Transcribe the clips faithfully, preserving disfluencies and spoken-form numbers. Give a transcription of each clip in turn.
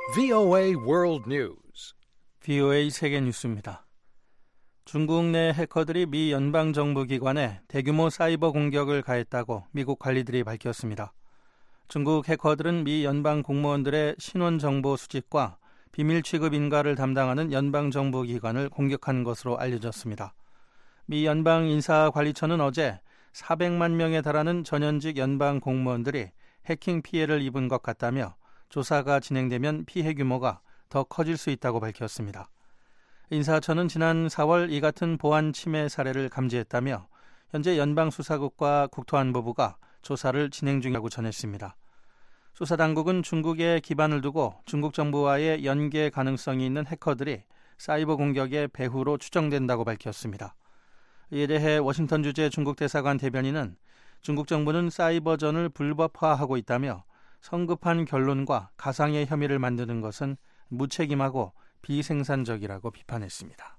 브이오에이 World News. 브이오에이 세계 뉴스입니다. 중국 내 해커들이 미 연방정부기관에 대규모 사이버 공격을 가했다고 미국 관리들이 밝혔습니다. 중국 해커들은 미 연방 공무원들의 신원 정보 수집과 비밀 취급 인가를 담당하는 연방정부기관을 공격한 것으로 알려졌습니다. 미 연방인사관리처는 어제 사백만 명에 달하는 전현직 연방 공무원들이 해킹 피해를 입은 것 같다며 조사가 진행되면 피해 규모가 더 커질 수 있다고 밝혔습니다. 인사처는 지난 사월 이 같은 보안 침해 사례를 감지했다며 현재 연방수사국과 국토안보부가 조사를 진행 중이라고 전했습니다. 수사당국은 중국에 기반을 두고 중국 정부와의 연계 가능성이 있는 해커들이 사이버 공격의 배후로 추정된다고 밝혔습니다. 이에 대해 워싱턴 주재 중국 대사관 대변인은 중국 정부는 사이버전을 불법화하고 있다며 성급한 결론과 가상의 혐의를 만드는 것은 무책임하고 비생산적이라고 비판했습니다.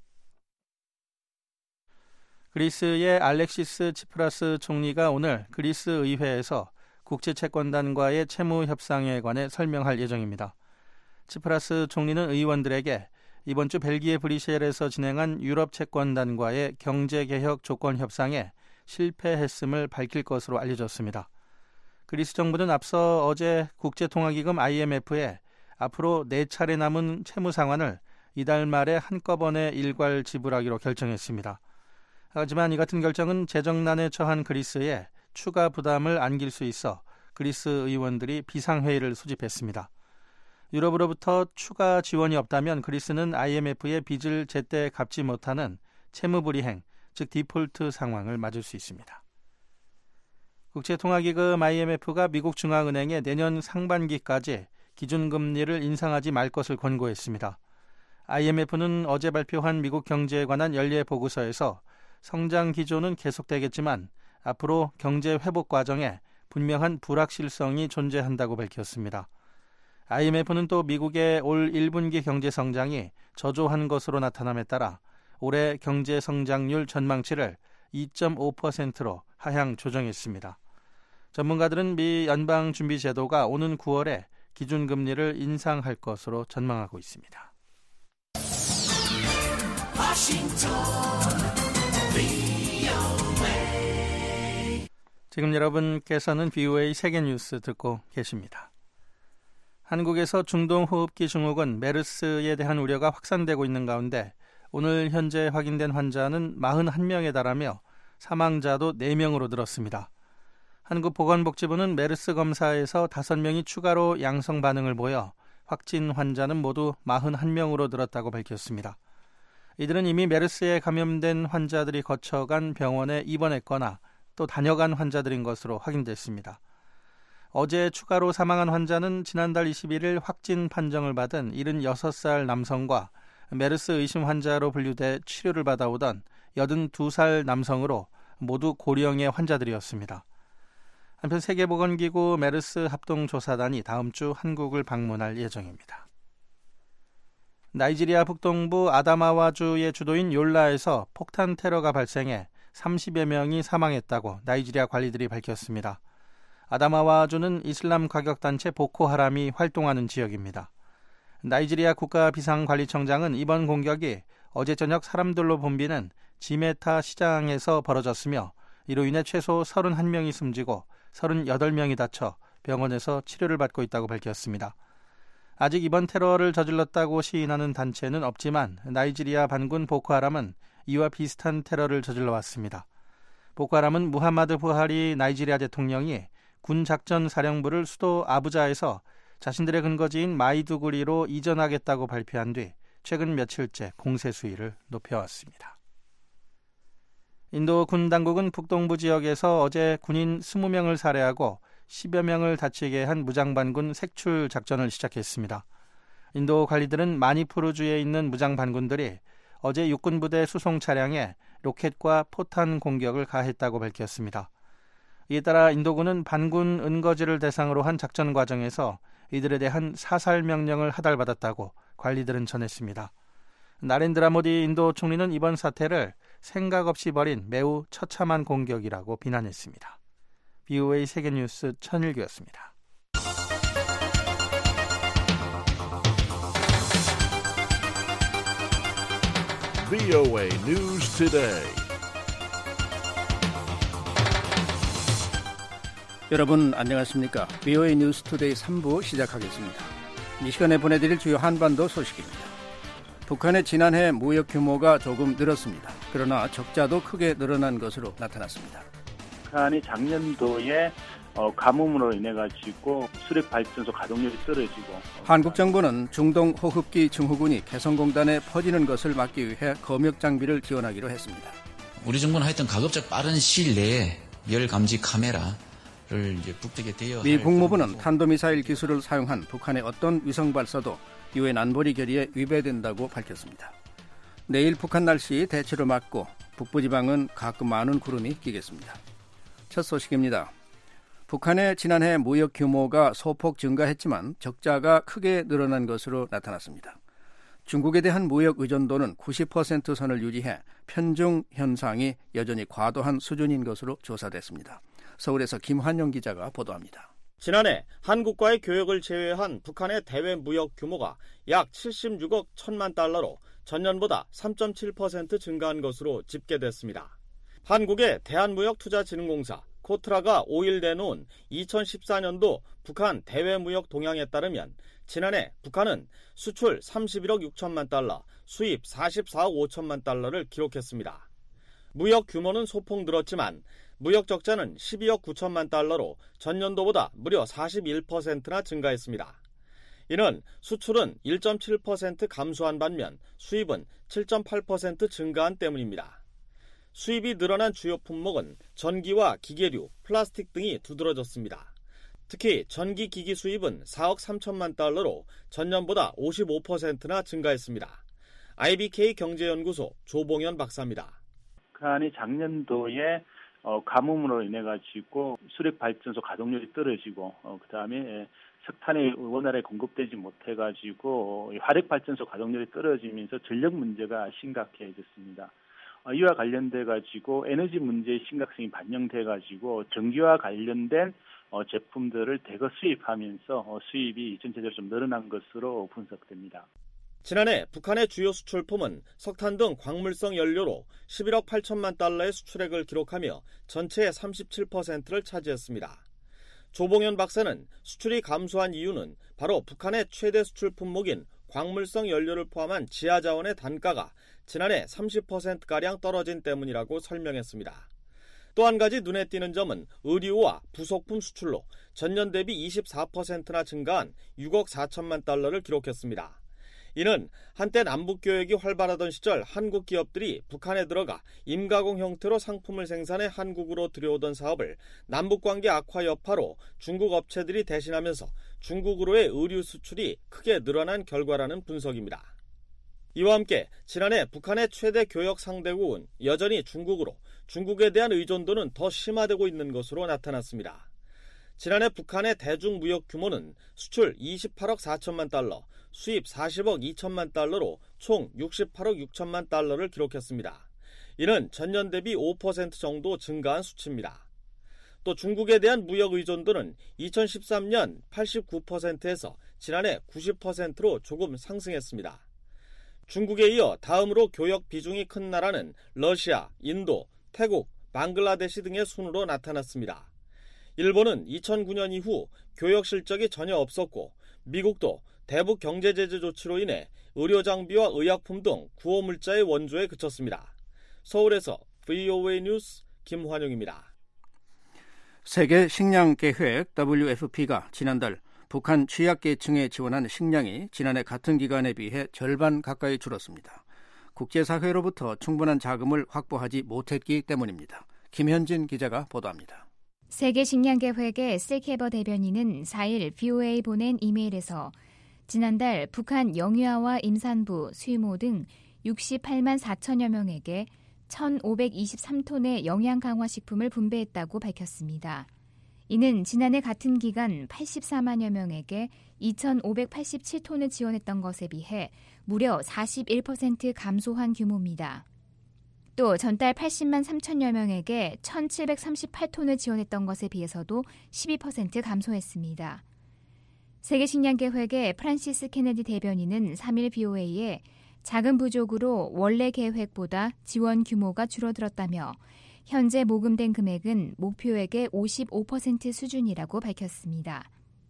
그리스의 알렉시스 치프라스 총리가 오늘 그리스 의회에서 국제채권단과의 채무 협상에 관해 설명할 예정입니다. 치프라스 총리는 의원들에게 이번 주 벨기에 브뤼셀에서 진행한 유럽채권단과의 경제개혁 조건 협상에 실패했음을 밝힐 것으로 알려졌습니다. 그리스 정부는 앞서 어제 국제통화기금 아이엠에프에 앞으로 네 차례 남은 채무 상환을 이달 말에 한꺼번에 일괄 지불하기로 결정했습니다. 하지만 이 같은 결정은 재정난에 처한 그리스에 추가 부담을 안길 수 있어 그리스 의원들이 비상회의를 소집했습니다. 유럽으로부터 추가 지원이 없다면 그리스는 아이엠에프의 빚을 제때 갚지 못하는 채무불이행, 즉 디폴트 상황을 맞을 수 있습니다. 국제통화기금 아이엠에프가 미국 중앙은행에 내년 상반기까지 기준금리를 인상하지 말 것을 권고했습니다. 아이엠에프는 어제 발표한 미국 경제에 관한 연례 보고서에서 성장 기조는 계속되겠지만 앞으로 경제 회복 과정에 분명한 불확실성이 존재한다고 밝혔습니다. 아이엠에프는 또 미국의 올 일 분기 경제 성장이 저조한 것으로 나타남에 따라 올해 경제 성장률 전망치를 이 점 오 퍼센트로 하향 조정했습니다. 전문가들은 미 연방준비제도가 오는 구월에 기준금리를 인상할 것으로 전망하고 있습니다. 지금 여러분께서는 브이오에이 세계뉴스 듣고 계십니다. 한국에서 중동호흡기 증후군 메르스에 대한 우려가 확산되고 있는 가운데 오늘 현재 확인된 환자는 사십일 명에 달하며 사망자도 네 명으로 늘었습니다. 한국보건복지부는 메르스 검사에서 다섯 명이 추가로 양성 반응을 보여 확진 환자는 모두 사십일 명으로 늘었다고 밝혔습니다. 이들은 이미 메르스에 감염된 환자들이 거쳐간 병원에 입원했거나 또 다녀간 환자들인 것으로 확인됐습니다. 어제 추가로 사망한 환자는 지난달 이십일 일 확진 판정을 받은 칠십육 살 남성과 메르스 의심 환자로 분류돼 치료를 받아오던 여든두 살 남성으로 모두 고령의 환자들이었습니다. 한편 세계보건기구 메르스 합동조사단이 다음 주 한국을 방문할 예정입니다. 나이지리아 북동부 아다마와주의 주도인 욜라에서 폭탄 테러가 발생해 삼십여 명이 사망했다고 나이지리아 관리들이 밝혔습니다. 아다마와주는 이슬람 과격단체 보코하람이 활동하는 지역입니다. 나이지리아 국가비상관리청장은 이번 공격이 어제 저녁 사람들로 붐비는 지메타 시장에서 벌어졌으며 이로 인해 최소 삼십일 명이 숨지고 삼십팔 명이 다쳐 병원에서 치료를 받고 있다고 밝혔습니다. 아직 이번 테러를 저질렀다고 시인하는 단체는 없지만 나이지리아 반군 보코하람은 이와 비슷한 테러를 저질러왔습니다. 보코하람은 무하마드 부하리 나이지리아 대통령이 군작전사령부를 수도 아부자에서 자신들의 근거지인 마이두구리로 이전하겠다고 발표한 뒤 최근 며칠째 공세 수위를 높여왔습니다. 인도 군 당국은 북동부 지역에서 어제 군인 이십 명을 살해하고 십여 명을 다치게 한 무장반군 색출 작전을 시작했습니다. 인도 관리들은 마니푸르주에 있는 무장반군들이 어제 육군부대 수송 차량에 로켓과 포탄 공격을 가했다고 밝혔습니다. 이에 따라 인도군은 반군 은거지를 대상으로 한 작전 과정에서 이들에 대한 사살 명령을 하달받았다고 관리들은 전했습니다. 나렌드라 모디 인도 총리는 이번 사태를 생각 없이 벌인 매우 처참한 공격이라고 비난했습니다. 브이오에이 세계뉴스 천일규였습니다. 브이오에이 News Today. 여러분 안녕하십니까? 브이오에이 뉴스 투데이 삼 부 시작하겠습니다. 이 시간에 보내드릴 주요 한반도 소식입니다. 북한의 지난해 무역 규모가 조금 늘었습니다. 그러나 적자도 크게 늘어난 것으로 나타났습니다. 북한이 작년도에 어, 가뭄으로 인해 가지고 수력 발전소 가동률이 떨어지고 한국 정부는 중동 호흡기 증후군이 개성공단에 퍼지는 것을 막기 위해 검역 장비를 지원하기로 했습니다. 우리 정부는 하여튼 가급적 빠른 시일 내에 열 감지 카메라를 이제 북측에 대여. 미 국무부는 탄도미사일 기술을 사용한 북한의 어떤 위성 발사도 유엔 안보리 결의에 위배된다고 밝혔습니다. 내일 북한 날씨 대체로 맑고 북부지방은 가끔 많은 구름이 끼겠습니다. 첫 소식입니다. 북한의 지난해 무역 규모가 소폭 증가했지만 적자가 크게 늘어난 것으로 나타났습니다. 중국에 대한 무역 의존도는 구십 퍼센트 선을 유지해 편중 현상이 여전히 과도한 수준인 것으로 조사됐습니다. 서울에서 김환영 기자가 보도합니다. 지난해 한국과의 교역을 제외한 북한의 대외 무역 규모가 약 칠십육억 천만 달러로 전년보다 삼 점 칠 퍼센트 증가한 것으로 집계됐습니다. 한국의 대한무역투자진흥공사 코트라가 오일 내놓은 이천십사 년도 북한 대외 무역 동향에 따르면 지난해 북한은 수출 삼십일억 육천만 달러, 수입 사십사억 오천만 달러를 기록했습니다. 무역 규모는 소폭 늘었지만 무역 적자는 십이억 구천만 달러로 전년도보다 무려 사십일 퍼센트나 증가했습니다. 이는 수출은 일 점 칠 퍼센트 감소한 반면 수입은 칠 점 팔 퍼센트 증가한 때문입니다. 수입이 늘어난 주요 품목은 전기와 기계류, 플라스틱 등이 두드러졌습니다. 특히 전기기기 수입은 사억 삼천만 달러로 전년보다 오십오 퍼센트나 증가했습니다. 아이비케이 경제연구소 조봉현 박사입니다. 북한이 작년도에 어, 가뭄으로 인해 가지고 수력 발전소 가동률이 떨어지고 어, 그다음에 석탄이 원활하게 공급되지 못해 가지고 화력 발전소 가동률이 떨어지면서 전력 문제가 심각해졌습니다. 어, 이와 관련돼 가지고 에너지 문제의 심각성이 반영돼 가지고 전기와 관련된 어, 제품들을 대거 수입하면서 어, 수입이 전체적으로 좀 늘어난 것으로 분석됩니다. 지난해 북한의 주요 수출품은 석탄 등 광물성 연료로 십일억 팔천만 달러의 수출액을 기록하며 전체의 삼십칠 퍼센트를 차지했습니다. 조봉현 박사는 수출이 감소한 이유는 바로 북한의 최대 수출 품목인 광물성 연료를 포함한 지하자원의 단가가 지난해 삼십 퍼센트가량 떨어진 때문이라고 설명했습니다. 또 한 가지 눈에 띄는 점은 의류와 부속품 수출로 전년 대비 이십사 퍼센트나 증가한 육억 사천만 달러를 기록했습니다. 이는 한때 남북교역이 활발하던 시절 한국 기업들이 북한에 들어가 임가공 형태로 상품을 생산해 한국으로 들여오던 사업을 남북관계 악화 여파로 중국 업체들이 대신하면서 중국으로의 의류 수출이 크게 늘어난 결과라는 분석입니다. 이와 함께 지난해 북한의 최대 교역 상대국은 여전히 중국으로 중국에 대한 의존도는 더 심화되고 있는 것으로 나타났습니다. 지난해 북한의 대중무역 규모는 수출 이십팔억 사천만 달러, 수입 사십억 이천만 달러로 총 육십팔억 육천만 달러를 기록했습니다. 이는 전년 대비 오 퍼센트 정도 증가한 수치입니다. 또 중국에 대한 무역 의존도는 이천십삼 년 팔십구 퍼센트에서 지난해 구십 퍼센트로 조금 상승했습니다. 중국에 이어 다음으로 교역 비중이 큰 나라는 러시아, 인도, 태국, 방글라데시 등의 순으로 나타났습니다. 일본은 이천구 년 이후 교역 실적이 전혀 없었고 미국도 대북 경제 제재 조치로 인해 의료 장비와 의약품 등 구호 물자의 원조에 그쳤습니다. 서울에서 브이오에이 뉴스 김환영입니다. 세계 식량 계획 더블유에프피가 지난달 북한 취약계층에 지원한 식량이 지난해 같은 기간에 비해 절반 가까이 줄었습니다. 국제사회로부터 충분한 자금을 확보하지 못했기 때문입니다. 김현진 기자가 보도합니다. 세계식량계획의 실케버 대변인은 사일 브이오에이 보낸 이메일에서 지난달 북한 영유아와 임산부, 수유모 등 육십팔만 사천여 명에게 천오백이십삼 톤의 영양 강화 식품을 분배했다고 밝혔습니다. 이는 지난해 같은 기간 팔십사만여 명에게 이천오백팔십칠 톤을 지원했던 것에 비해 무려 사십일 퍼센트 감소한 규모입니다. 또 전달 팔십만 삼천여 명에게 천칠백삼십팔 톤을 지원했던 것에 비해서도 십이 퍼센트 감소했습니다. 세계식량계획의 프란시스 케네디 대변인은 삼일 브이오에이에 자금 부족으로 원래 계획보다 지원 규모가 줄어들었다며 현재 모금된 금액은 목표액의 오십오 퍼센트 수준이라고 밝혔습니다.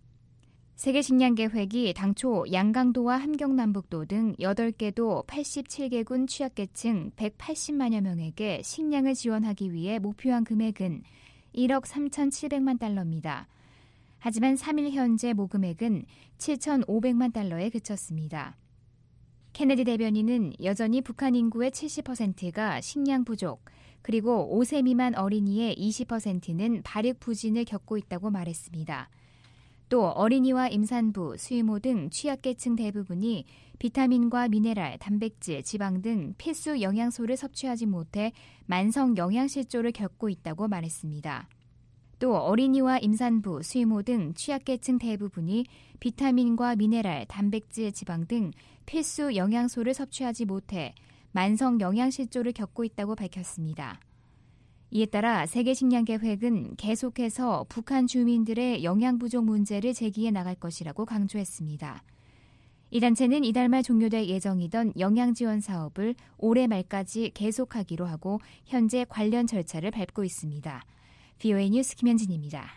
세계식량계획이 당초 양강도와 함경남북도 등 여덟 개 도 팔십칠 개군 취약계층 백팔십만여 명에게 식량을 지원하기 위해 목표한 금액은 일억 삼천칠백만 달러입니다. 하지만 삼 일 현재 모금액은 칠천오백만 달러에 그쳤습니다. 케네디 대변인은 여전히 북한 인구의 칠십 퍼센트가 식량 부족, 그리고 오 세 미만 어린이의 이십 퍼센트는 발육 부진을 겪고 있다고 말했습니다. 또 어린이와 임산부, 수유모 등 취약계층 대부분이 비타민과 미네랄, 단백질, 지방 등 필수 영양소를 섭취하지 못해 만성 영양실조를 겪고 있다고 말했습니다. 또 어린이와 임산부, 수유모 등 취약계층 대부분이 비타민과 미네랄, 단백질, 지방 등 필수 영양소를 섭취하지 못해 만성 영양실조를 겪고 있다고 밝혔습니다. 이에 따라 세계식량계획은 계속해서 북한 주민들의 영양 부족 문제를 제기해 나갈 것이라고 강조했습니다. 이 단체는 이달 말 종료될 예정이던 영양 지원 사업을 올해 말까지 계속하기로 하고 현재 관련 절차를 밟고 있습니다. 브이오에이 뉴스 김현진입니다.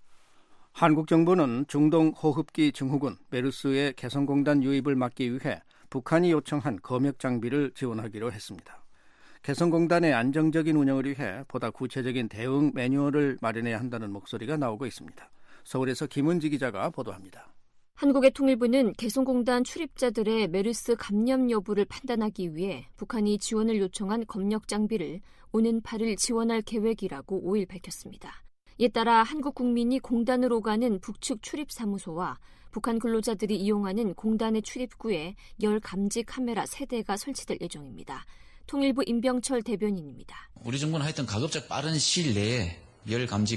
한국 정부는 중동 호흡기 증후군 메르스의 개성공단 유입을 막기 위해 북한이 요청한 검역 장비를 지원하기로 했습니다. 개성공단의 안정적인 운영을 위해 보다 구체적인 대응 매뉴얼을 마련해야 한다는 목소리가 나오고 있습니다. 서울에서 김은지 기자가 보도합니다. 한국의 통일부는 개성공단 출입자들의 메르스 감염 여부를 판단하기 위해 북한이 지원을 요청한 검역 장비를 오는 팔 일 지원할 계획이라고 오 일 밝혔습니다. 이에 따라 한국 국민이 공단으로 가는 북측 출입사무소와 북한 근로자들이 이용하는 공단의 출입구에 열 감지 카메라 세 대가 설치될 예정입니다. 통일부 임병철 대변인입니다. 우리 정부는 하여튼 가급적 빠른 시일 내에 열 감지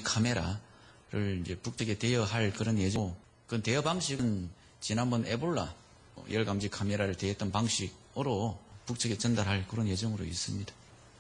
카메라를 이제 북측에 대여할 그런 예정. 그 대여 방식은 지난번 에볼라 열 감지 카메라를 대여했던 방식으로 북측에 전달할 그런 예정으로 있습니다.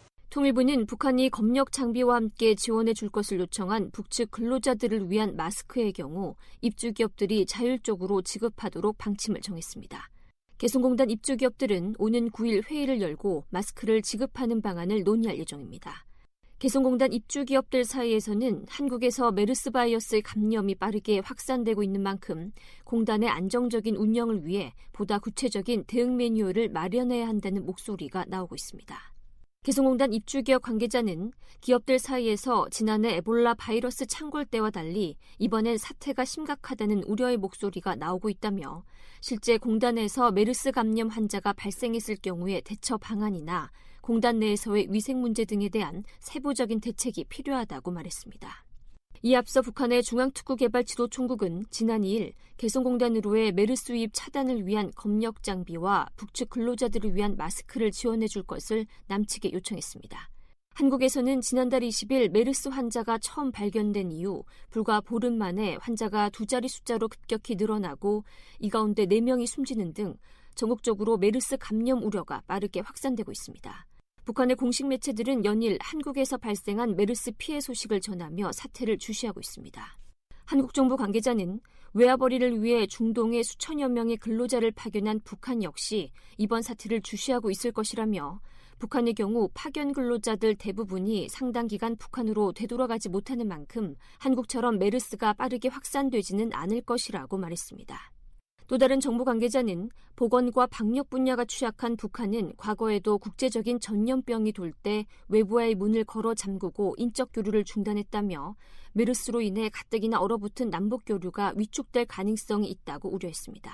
통일부는 북한이 검역 장비와 함께 지원해 줄 것을 요청한 북측 근로자들을 위한 마스크의 경우 입주기업들이 자율적으로 지급하도록 방침을 정했습니다. 개성공단 입주기업들은 오는 구 일 회의를 열고 마스크를 지급하는 방안을 논의할 예정입니다. 개성공단 입주기업들 사이에서는 한국에서 메르스 바이러스의 감염이 빠르게 확산되고 있는 만큼 공단의 안정적인 운영을 위해 보다 구체적인 대응 매뉴얼을 마련해야 한다는 목소리가 나오고 있습니다. 개성공단 입주기업 관계자는 기업들 사이에서 지난해 에볼라 바이러스 창궐 때와 달리 이번엔 사태가 심각하다는 우려의 목소리가 나오고 있다며 실제 공단에서 메르스 감염 환자가 발생했을 경우의 대처 방안이나 공단 내에서의 위생 문제 등에 대한 세부적인 대책이 필요하다고 말했습니다. 이에 앞서 북한의 중앙특구개발지도총국은 지난 이 일 개성공단으로의 메르스 유입 차단을 위한 검역 장비와 북측 근로자들을 위한 마스크를 지원해 줄 것을 남측에 요청했습니다. 한국에서는 지난달 이십 일 메르스 환자가 처음 발견된 이후 불과 보름 만에 환자가 두 자리 숫자로 급격히 늘어나고 이 가운데 네 명이 숨지는 등 전국적으로 메르스 감염 우려가 빠르게 확산되고 있습니다. 북한의 공식 매체들은 연일 한국에서 발생한 메르스 피해 소식을 전하며 사태를 주시하고 있습니다. 한국 정부 관계자는 외화벌이를 위해 중동에 수천여 명의 근로자를 파견한 북한 역시 이번 사태를 주시하고 있을 것이라며 북한의 경우 파견 근로자들 대부분이 상당 기간 북한으로 되돌아가지 못하는 만큼 한국처럼 메르스가 빠르게 확산되지는 않을 것이라고 말했습니다. 또 다른 정부 관계자는 보건과 방역 분야가 취약한 북한은 과거에도 국제적인 전염병이 돌 때 외부와의 문을 걸어 잠그고 인적 교류를 중단했다며 메르스로 인해 가뜩이나 얼어붙은 남북 교류가 위축될 가능성이 있다고 우려했습니다.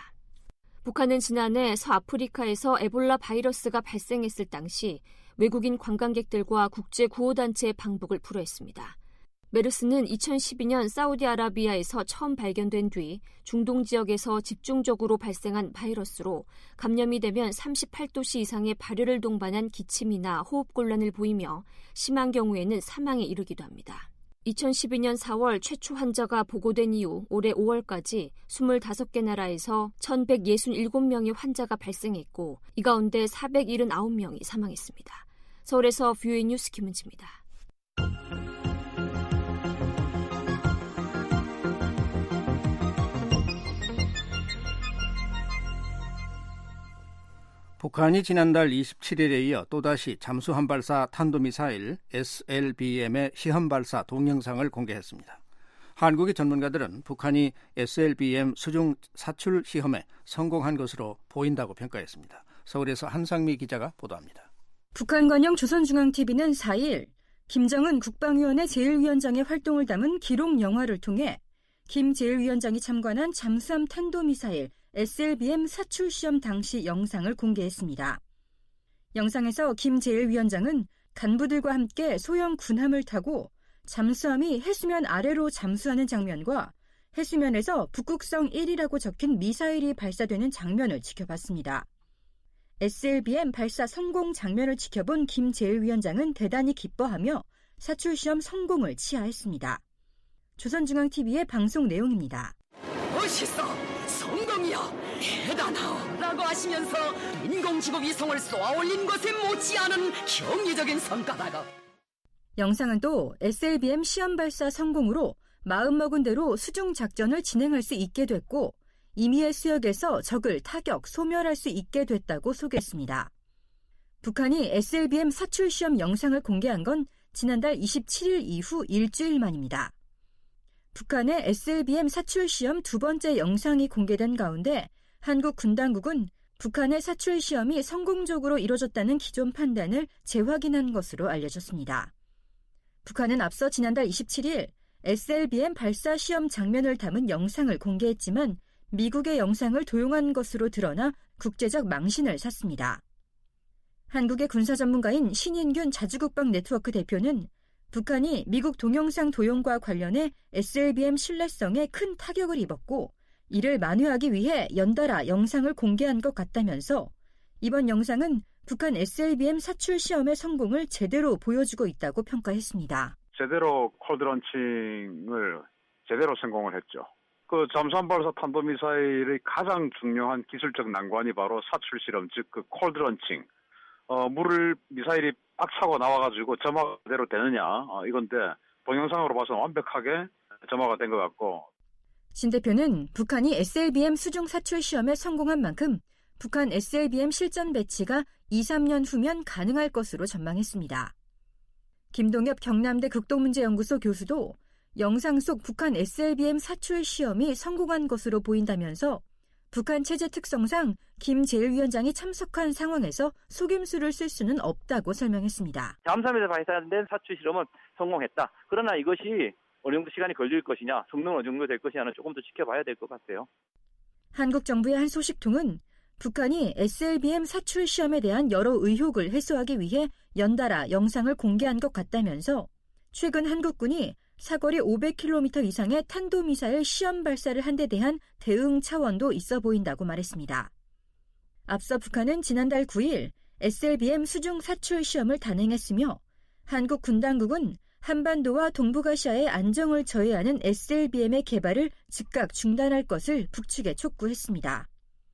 북한은 지난해 서아프리카에서 에볼라 바이러스가 발생했을 당시 외국인 관광객들과 국제구호단체의 방북을 불허했습니다. 메르스는 이천십이 년 사우디아라비아에서 처음 발견된 뒤 중동 지역에서 집중적으로 발생한 바이러스로 감염이 되면 삼십팔 도씨 이상의 발열을 동반한 기침이나 호흡곤란을 보이며 심한 경우에는 사망에 이르기도 합니다. 이천십이 년 사월 최초 환자가 보고된 이후 올해 오월까지 이십오 개 나라에서 천백육십칠 명의 환자가 발생했고 이 가운데 사백칠십구 명이 사망했습니다. 서울에서 브이오에이 뉴스 김은지입니다. 북한이 지난달 이십칠일에 이어 또다시 잠수함 발사 탄도미사일 에스엘비엠의 시험 발사 동영상을 공개했습니다. 한국의 전문가들은 북한이 에스엘비엠 수중 사출 시험에 성공한 것으로 보인다고 평가했습니다. 서울에서 한상미 기자가 보도합니다. 북한 관영 조선중앙티비는 사일 김정은 국방위원회 제일위원장의 활동을 담은 기록 영화를 통해 김 제일위원장이 참관한 잠수함 탄도미사일 에스엘비엠 사출 시험 당시 영상을 공개했습니다. 영상에서 김 제일위원장은 간부들과 함께 소형 군함을 타고 잠수함이 해수면 아래로 잠수하는 장면과 해수면에서 북극성 일이라고 적힌 미사일이 발사되는 장면을 지켜봤습니다. 에스엘비엠 발사 성공 장면을 지켜본 김 제일위원장은 대단히 기뻐하며 사출시험 성공을 치하했습니다. 조선중앙티비의 방송 내용입니다. 멋있어! 성공이야! 대단하오! 라고 하시면서 인공지구위성을 쏘아올린 것에 못지않은 경이적인 성과다고. 영상은 또 에스엘비엠 시험 발사 성공으로 마음먹은 대로 수중 작전을 진행할 수 있게 됐고 임의의 수역에서 적을 타격, 소멸할 수 있게 됐다고 소개했습니다. 북한이 에스엘비엠 사출 시험 영상을 공개한 건 지난달 이십칠일 이후 일주일 만입니다. 북한의 에스엘비엠 사출 시험 두 번째 영상이 공개된 가운데 한국 군 당국은 북한의 사출 시험이 성공적으로 이뤄졌다는 기존 판단을 재확인한 것으로 알려졌습니다. 북한은 앞서 지난달 이십칠일 에스엘비엠 발사 시험 장면을 담은 영상을 공개했지만 미국의 영상을 도용한 것으로 드러나 국제적 망신을 샀습니다. 한국의 군사 전문가인 신인균 자주국방 네트워크 대표는 북한이 미국 동영상 도용과 관련해 에스엘비엠 신뢰성에 큰 타격을 입었고 이를 만회하기 위해 연달아 영상을 공개한 것 같다면서 이번 영상은 북한 에스엘비엠 사출 시험의 성공을 제대로 보여주고 있다고 평가했습니다. 제대로 콜드런칭을 제대로 성공을 했죠. 그 잠수함 발사 탄도미사일의 가장 중요한 기술적 난관이 바로 사출 실험, 즉 그 콜드런칭. 어, 물을 미사일이 빡 차고 나와가지고 점화가 그대로 되느냐 어, 이건데 동영상으로 봐서 완벽하게 점화가 된 것 같고. 신 대표는 북한이 에스엘비엠 수중 사출 시험에 성공한 만큼 북한 에스엘비엠 실전 배치가 이, 삼 년 후면 가능할 것으로 전망했습니다. 김동엽 경남대 극동문제연구소 교수도 영상 속 북한 에스엘비엠 사출 시험이 성공한 것으로 보인다면서 북한 체제 특성상 김 제일위원장이 참석한 상황에서 속임수를 쓸 수는 없다고 설명했습니다. 잠수함에서 발사된 사출 실험은 성공했다. 그러나 이것이 어느 정도 시간이 걸릴 것이냐, 성능은 어느 정도 될 것이냐는 조금 더 지켜봐야 될 것 같아요. 한국 정부의 한 소식통은 북한이 에스엘비엠 사출 시험에 대한 여러 의혹을 해소하기 위해 연달아 영상을 공개한 것 같다면서 최근 한국군이 사거리 오백 킬로미터 이상의 탄도미사일 시험 발사를 한 데 대한 대응 차원도 있어 보인다고 말했습니다. 앞서 북한은 지난달 구일 에스엘비엠 수중 사출 시험을 단행했으며 한국 군 당국은 한반도와 동북아시아의 안정을 저해하는 에스엘비엠의 개발을 즉각 중단할 것을 북측에 촉구했습니다.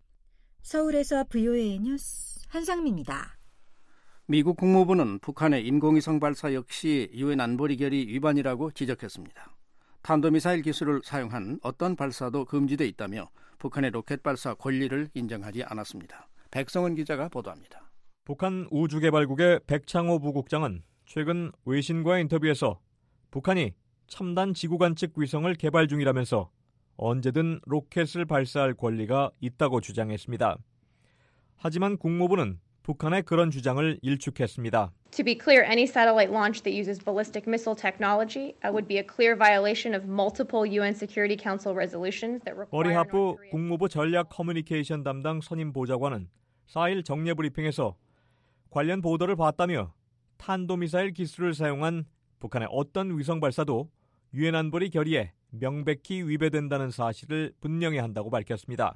서울에서 브이오에이 뉴스 한상미입니다. 미국 국무부는 북한의 인공위성 발사 역시 유엔 안보리 결의 위반이라고 지적했습니다. 탄도미사일 기술을 사용한 어떤 발사도 금지돼 있다며 북한의 로켓 발사 권리를 인정하지 않았습니다. 백성원 기자가 보도합니다. 북한 우주개발국의 백창호 부국장은 최근 외신과의 인터뷰에서 북한이 첨단 지구관측 위성을 개발 중이라면서 언제든 로켓을 발사할 권리가 있다고 주장했습니다. 하지만 국무부는 북한의 그런 주장을 일축했습니다. To be clear, any satellite launch that uses ballistic missile technology would be a clear violation of multiple 유엔 Security Council resolutions that require. 어리 하프 국무부 전략 커뮤니케이션 담당 선임 보좌관은 사일 정례 브리핑에서 관련 보도를 봤다며 탄도미사일 기술을 사용한 북한의 어떤 위성 발사도 유엔 안보리 결의에 명백히 위배된다는 사실을 분명히 한다고 밝혔습니다.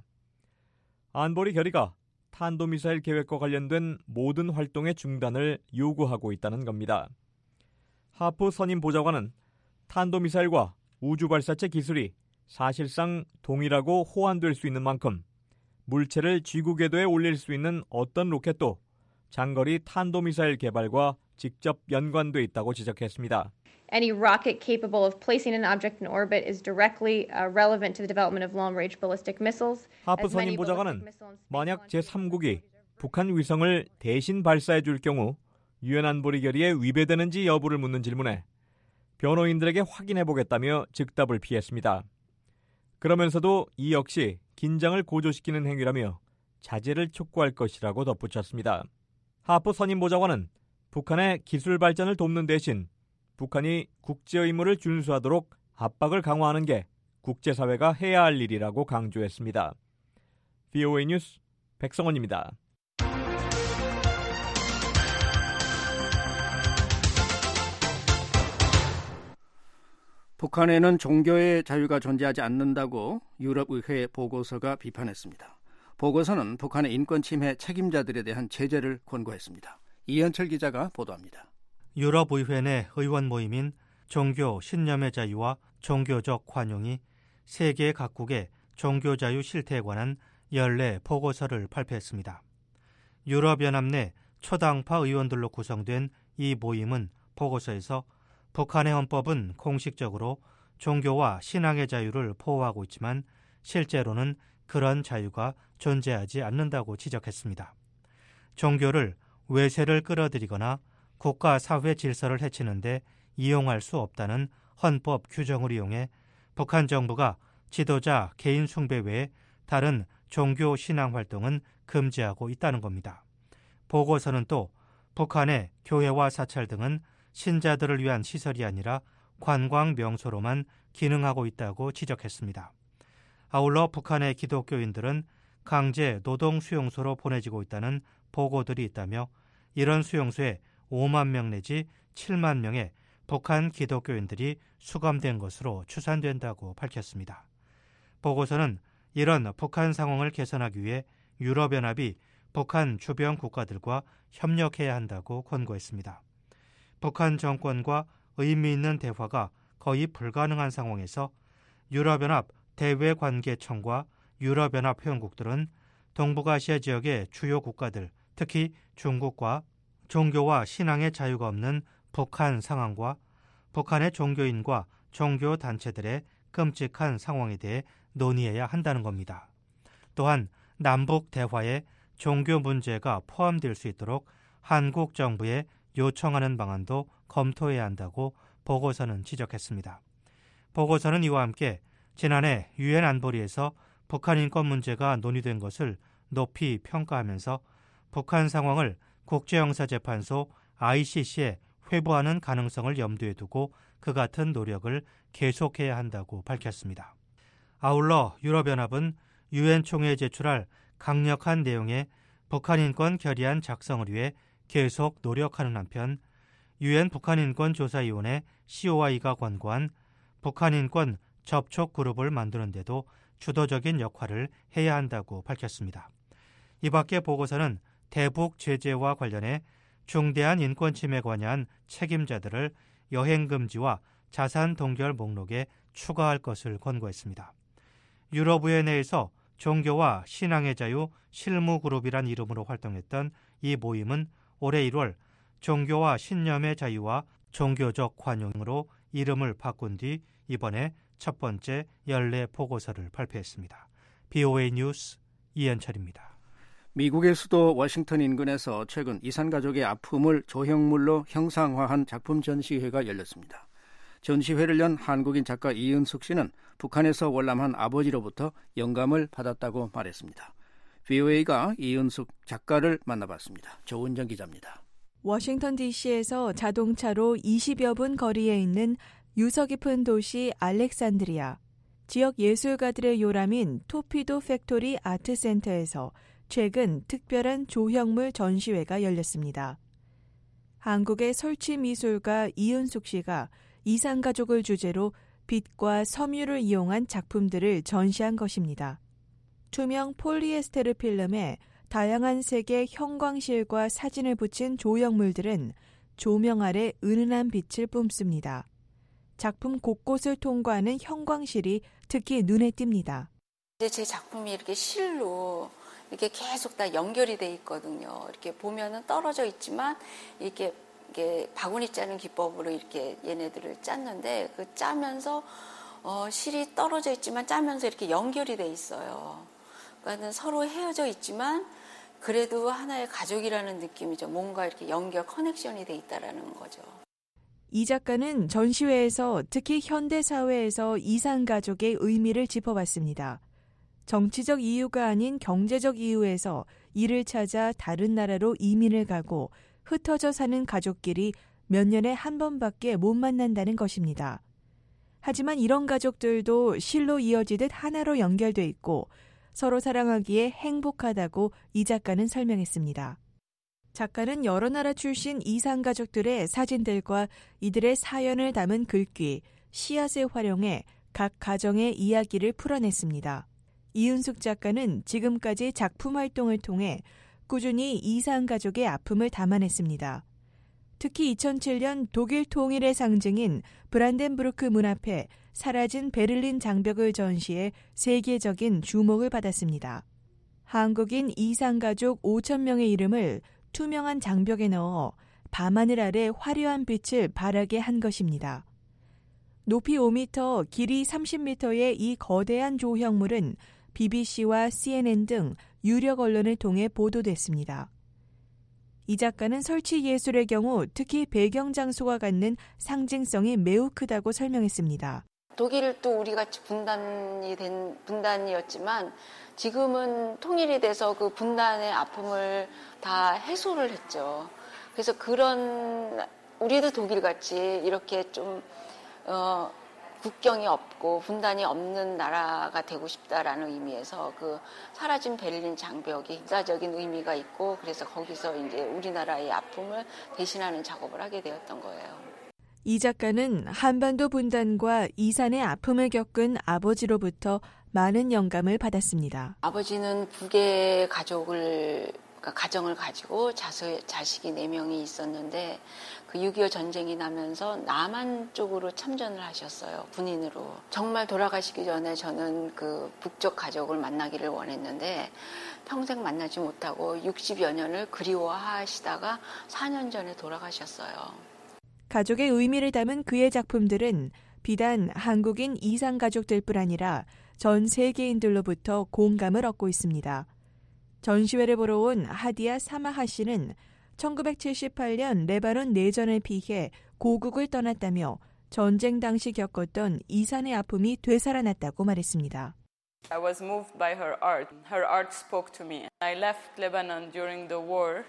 안보리 결의가 탄도미사일 계획과 관련된 모든 활동의 중단을 요구하고 있다는 겁니다. 하프 선임 보좌관은 탄도미사일과 우주발사체 기술이 사실상 동일하고 호환될 수 있는 만큼 물체를 지구 궤도에 올릴 수 있는 어떤 로켓도 장거리 탄도미사일 개발과 직접 연관돼 있다고 지적했습니다. Any rocket capable of placing an object in orbit is directly uh, relevant to the development of long-range ballistic missiles. 하프 선임 보좌관은 만약 제삼국이 북한 위성을 대신 발사해 줄 경우 유엔 안보리 결의에 위배되는지 여부를 묻는 질문에 변호인들에게 확인해보겠다며 즉답을 피했습니다. 그러면서도 이 역시 긴장을 고조시키는 행위라며 자제를 촉구할 것이라고 덧붙였습니다. 하프 선임보좌관은 북한의 기술 발전을 돕는 대신 북한이 국제 의무를 준수하도록 압박을 강화하는 게 국제사회가 해야 할 일이라고 강조했습니다. 브이오에이 뉴스 백성원입니다. 북한에는 종교의 자유가 존재하지 않는다고 유럽의회 보고서가 비판했습니다. 보고서는 북한의 인권 침해 책임자들에 대한 제재를 권고했습니다. 이현철 기자가 보도합니다. 유럽의회 내 의원 모임인 종교 신념의 자유와 종교적 관용이 세계 각국의 종교자유 실태에 관한 연례 보고서를 발표했습니다. 유럽연합 내 초당파 의원들로 구성된 이 모임은 보고서에서 북한의 헌법은 공식적으로 종교와 신앙의 자유를 보호하고 있지만 실제로는 그런 자유가 존재하지 않는다고 지적했습니다. 종교를 외세를 끌어들이거나 국가 사회 질서를 해치는데 이용할 수 없다는 헌법 규정을 이용해 북한 정부가 지도자 개인 숭배 외에 다른 종교 신앙 활동은 금지하고 있다는 겁니다. 보고서는 또 북한의 교회와 사찰 등은 신자들을 위한 시설이 아니라 관광 명소로만 기능하고 있다고 지적했습니다. 아울러 북한의 기독교인들은 강제 노동 수용소로 보내지고 있다는 보고들이 있다며 이런 수용소에 오만 명 내지 칠만 명의 북한 기독교인들이 수감된 것으로 추산된다고 밝혔습니다. 보고서는 이런 북한 상황을 개선하기 위해 유럽연합이 북한 주변 국가들과 협력해야 한다고 권고했습니다. 북한 정권과 의미 있는 대화가 거의 불가능한 상황에서 유럽연합 대외관계청과 유럽연합 회원국들은 동북아시아 지역의 주요 국가들, 특히 중국과 종교와 신앙의 자유가 없는 북한 상황과 북한의 종교인과 종교단체들의 끔찍한 상황에 대해 논의해야 한다는 겁니다. 또한 남북 대화에 종교 문제가 포함될 수 있도록 한국 정부에 요청하는 방안도 검토해야 한다고 보고서는 지적했습니다. 보고서는 이와 함께 지난해 유엔 안보리에서 북한 인권 문제가 논의된 것을 높이 평가하면서 북한 상황을 국제형사재판소 아이씨씨에 회부하는 가능성을 염두에 두고 그 같은 노력을 계속해야 한다고 밝혔습니다. 아울러 유럽연합은 유엔 총회에 제출할 강력한 내용의 북한 인권 결의안 작성을 위해 계속 노력하는 한편 유엔 북한인권조사위원회 씨오아이가 권고한 북한인권 접촉 그룹을 만드는 데도 주도적인 역할을 해야 한다고 밝혔습니다. 이 밖에 보고서는 대북 제재와 관련해 중대한 인권 침해에 관여한 책임자들을 여행금지와 자산 동결 목록에 추가할 것을 권고했습니다. 유럽의회 내에서 종교와 신앙의 자유 실무그룹이란 이름으로 활동했던 이 모임은 올해 일월 종교와 신념의 자유와 종교적 관용으로 이름을 바꾼 뒤 이번에 첫 번째 연례 보고서를 발표했습니다. 브이오에이 뉴스 이현철입니다. 미국의 수도 워싱턴 인근에서 최근 이산가족의 아픔을 조형물로 형상화한 작품 전시회가 열렸습니다. 전시회를 연 한국인 작가 이은숙 씨는 북한에서 월남한 아버지로부터 영감을 받았다고 말했습니다. 브이오에이가 이은숙 작가를 만나봤습니다. 조은정 기자입니다. 워싱턴 디씨에서 자동차로 이십여 분 거리에 있는 유서 깊은 도시 알렉산드리아. 지역 예술가들의 요람인 토피도 팩토리 아트센터에서 최근 특별한 조형물 전시회가 열렸습니다. 한국의 설치미술가 이은숙 씨가 이산가족을 주제로 빛과 섬유를 이용한 작품들을 전시한 것입니다. 투명 폴리에스테르 필름에 다양한 색의 형광실과 사진을 붙인 조형물들은 조명 아래 은은한 빛을 뿜습니다. 작품 곳곳을 통과하는 형광실이 특히 눈에 띕니다. 제 작품이 이렇게 실로 이렇게 계속 다 연결이 돼 있거든요. 이렇게 보면은 떨어져 있지만 이렇게, 이렇게 바구니 짜는 기법으로 이렇게 얘네들을 짰는데 그 짜면서 어, 실이 떨어져 있지만 짜면서 이렇게 연결이 돼 있어요. 그러니까 서로 헤어져 있지만 그래도 하나의 가족이라는 느낌이죠. 뭔가 이렇게 연결, 커넥션이 돼 있다라는 거죠. 이 작가는 전시회에서 특히 현대사회에서 이산가족의 의미를 짚어봤습니다. 정치적 이유가 아닌 경제적 이유에서 이를 찾아 다른 나라로 이민을 가고 흩어져 사는 가족끼리 몇 년에 한 번밖에 못 만난다는 것입니다. 하지만 이런 가족들도 실로 이어지듯 하나로 연결돼 있고 서로 사랑하기에 행복하다고 이 작가는 설명했습니다. 작가는 여러 나라 출신 이산 가족들의 사진들과 이들의 사연을 담은 글귀, 씨앗을 활용해 각 가정의 이야기를 풀어냈습니다. 이윤숙 작가는 지금까지 작품 활동을 통해 꾸준히 이산 가족의 아픔을 담아냈습니다. 특히 이천칠 년 독일 통일의 상징인 브란덴부르크 문 앞에 사라진 베를린 장벽을 전시해 세계적인 주목을 받았습니다. 한국인 이산 가족 오천 명의 이름을 투명한 장벽에 넣어 밤하늘 아래 화려한 빛을 발하게 한 것입니다. 높이 오 미터, 길이 삼십 미터의 이 거대한 조형물은 비비씨와 씨엔엔 등 유력 언론을 통해 보도됐습니다. 이 작가는 설치 예술의 경우 특히 배경 장소가 갖는 상징성이 매우 크다고 설명했습니다. 독일도 우리 같이 분단이 된 분단이었지만 지금은 통일이 돼서 그 분단의 아픔을 다 해소를 했죠. 그래서 그런 우리도 독일같이 이렇게 좀 어, 국경이 없고 분단이 없는 나라가 되고 싶다라는 의미에서 그 사라진 베를린 장벽이 역사적인 의미가 있고 그래서 거기서 이제 우리나라의 아픔을 대신하는 작업을 하게 되었던 거예요. 이 작가는 한반도 분단과 이산의 아픔을 겪은 아버지로부터 많은 영감을 받았습니다. 아버지는 북의 가족을 그러니까 가정을 가지고 자서, 자식이 네 명이 있었는데 그 육이오 전쟁이 나면서 남한 쪽으로 참전을 하셨어요. 군인으로. 정말 돌아가시기 전에 저는 그 북쪽 가족을 만나기를 원했는데 평생 만나지 못하고 육십여 년을 그리워하시다가 사 년 전에 돌아가셨어요. 가족의 의미를 담은 그의 작품들은 비단 한국인 이산 가족들뿐 아니라 전 세계인들로부터 공감을 얻고 있습니다. 전시회를 보러 온 하디아 사마하 씨는 천구백칠십팔 년 레바논 내전을 피해 고국을 떠났다며 전쟁 당시 겪었던 이산의 아픔이 되살아났다고 말했습니다. I was moved by her art. Her art spoke to me. I left Lebanon during the war.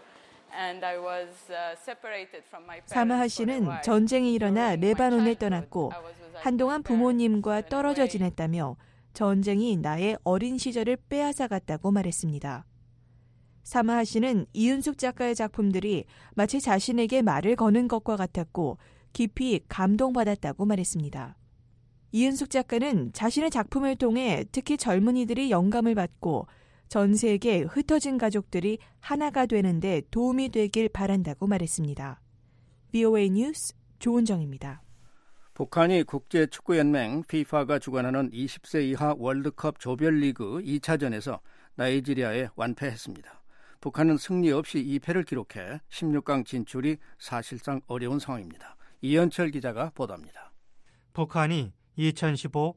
사마하 씨는 전쟁이 일어나 레바논을 떠났고 한동안 부모님과 떨어져 지냈다며 전쟁이 나의 어린 시절을 빼앗아갔다고 말했습니다. 사마하 씨는 이윤숙 작가의 작품들이 마치 자신에게 말을 거는 것과 같았고 깊이 감동받았다고 말했습니다. 이윤숙 작가는 자신의 작품을 통해 특히 젊은이들이 영감을 받고 전 세계 흩어진 가족들이 하나가 되는 데 도움이 되길 바란다고 말했습니다. 브이오에이 뉴스 조은정입니다. 북한이 국제축구연맹 피파가 주관하는 이십 세 이하 월드컵 조별리그 이 차전에서 나이지리아에 완패했습니다. 북한은 승리 없이 이 패를 기록해 십육 강 진출이 사실상 어려운 상황입니다. 이현철 기자가 보도합니다. 북한이 이천십오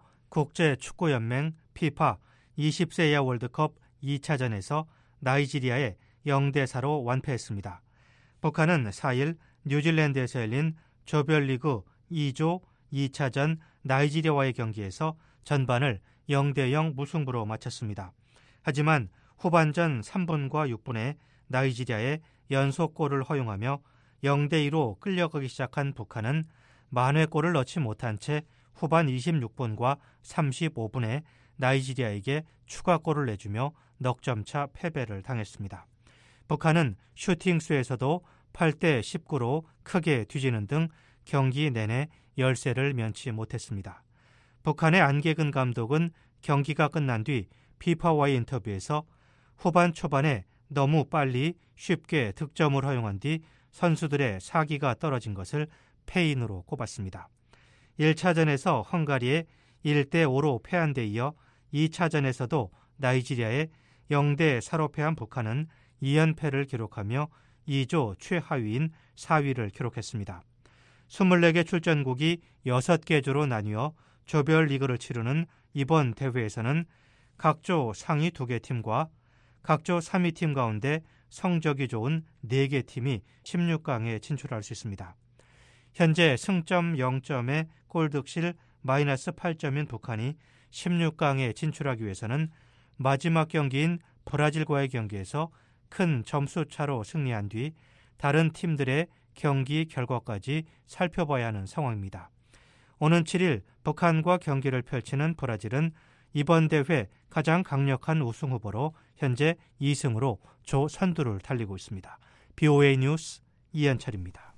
국제축구연맹 피파 이십 세 이하 월드컵 이 차전에서 나이지리아에 영 대 사로 완패했습니다. 북한은 사 일 뉴질랜드에서 열린 조별리그 이 조 이 차전 나이지리아와의 경기에서 전반을 영 대 영 무승부로 마쳤습니다. 하지만 후반전 삼 분과 육 분에 나이지리아에 연속골을 허용하며 영 대 이로 끌려가기 시작한 북한은 만회골을 넣지 못한 채 후반 이십육 분과 삼십오 분에 나이지리아에게 추가골을 내주며 넉 점 차 패배를 당했습니다. 북한은 슈팅 수에서도 팔 대 십구로 크게 뒤지는 등 경기 내내 열세를 면치 못했습니다. 북한의 안개근 감독은 경기가 끝난 뒤 피파와의 인터뷰에서 후반 초반에 너무 빨리 쉽게 득점을 허용한 뒤 선수들의 사기가 떨어진 것을 패인으로 꼽았습니다. 일 차전에서 헝가리에 일 대 오로 패한 데 이어 이 차전에서도 나이지리아에 영 대 사로 패한 북한은 이 연패를 기록하며 이 조 최하위인 사 위를 기록했습니다. 이십사 개 출전국이 여섯 개 조로 나뉘어 조별리그를 치르는 이번 대회에서는 각 조 상위 두 개 팀과 각조 삼 위 팀 가운데 성적이 좋은 네 개 팀이 십육 강에 진출할 수 있습니다. 현재 승점 영 점에 골득실 마이너스 팔 점인 북한이 십육 강에 진출하기 위해서는 마지막 경기인 브라질과의 경기에서 큰 점수차로 승리한 뒤 다른 팀들의 경기 결과까지 살펴봐야 하는 상황입니다. 오는 칠 일 북한과 경기를 펼치는 브라질은 이번 대회 가장 강력한 우승 후보로 현재 이 승으로 조 선두를 달리고 있습니다. 비오에이 뉴스 이현철입니다.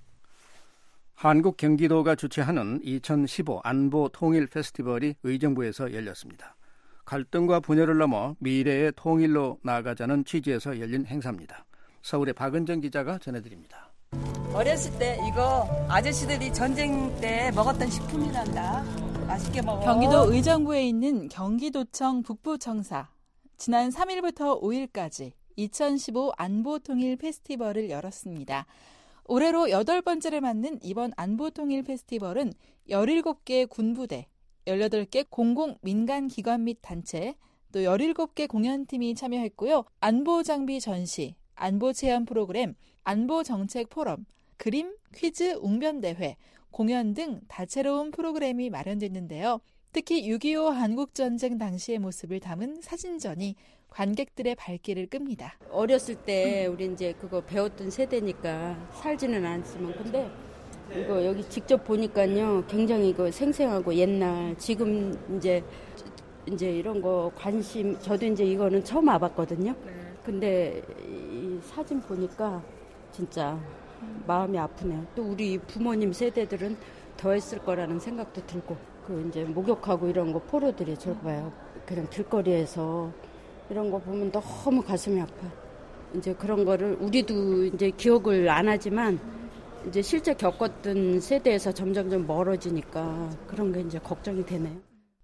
한국 경기도가 주최하는 이천십오 안보 통일 페스티벌이 의정부에서 열렸습니다. 갈등과 분열을 넘어 미래의 통일로 나아가자는 취지에서 열린 행사입니다. 서울의 박은정 기자가 전해드립니다. 어렸을 때 이거 아저씨들이 전쟁 때 먹었던 식품이란다. 맛있게 먹어. 경기도 의정부에 있는 경기도청 북부청사. 지난 삼 일부터 오 일까지 이천십오 안보통일 페스티벌을 열었습니다. 올해로 여덟 번째를 맞는 이번 안보통일 페스티벌은 열일곱 개 군부대, 열여덟 개 공공 민간기관 및 단체, 또 열일곱 개 공연팀이 참여했고요. 안보장비 전시, 안보체험 프로그램, 안보정책 포럼, 그림, 퀴즈, 웅변대회, 공연 등 다채로운 프로그램이 마련됐는데요. 특히 육이오 한국전쟁 당시의 모습을 담은 사진전이 관객들의 발길을 끕니다. 어렸을 때 우리 이제 그거 배웠던 세대니까 살지는 않지만 근데 이거 여기 직접 보니까요 굉장히 이거 생생하고 옛날 지금 이제 이제 이런 거 관심 저도 이제 이거는 처음 와봤거든요. 근데 이 사진 보니까 진짜 마음이 아프네요. 또 우리 부모님 세대들은 더 했을 거라는 생각도 들고 그 이제 목욕하고 이런 거 포로들이 저거 봐요. 그냥 길거리에서 이런 거 보면 너무 가슴이 아파요. 이제 그런 거를 우리도 이제 기억을 안 하지만 이제 실제 겪었던 세대에서 점점점 멀어지니까 그런 게 이제 걱정이 되네요.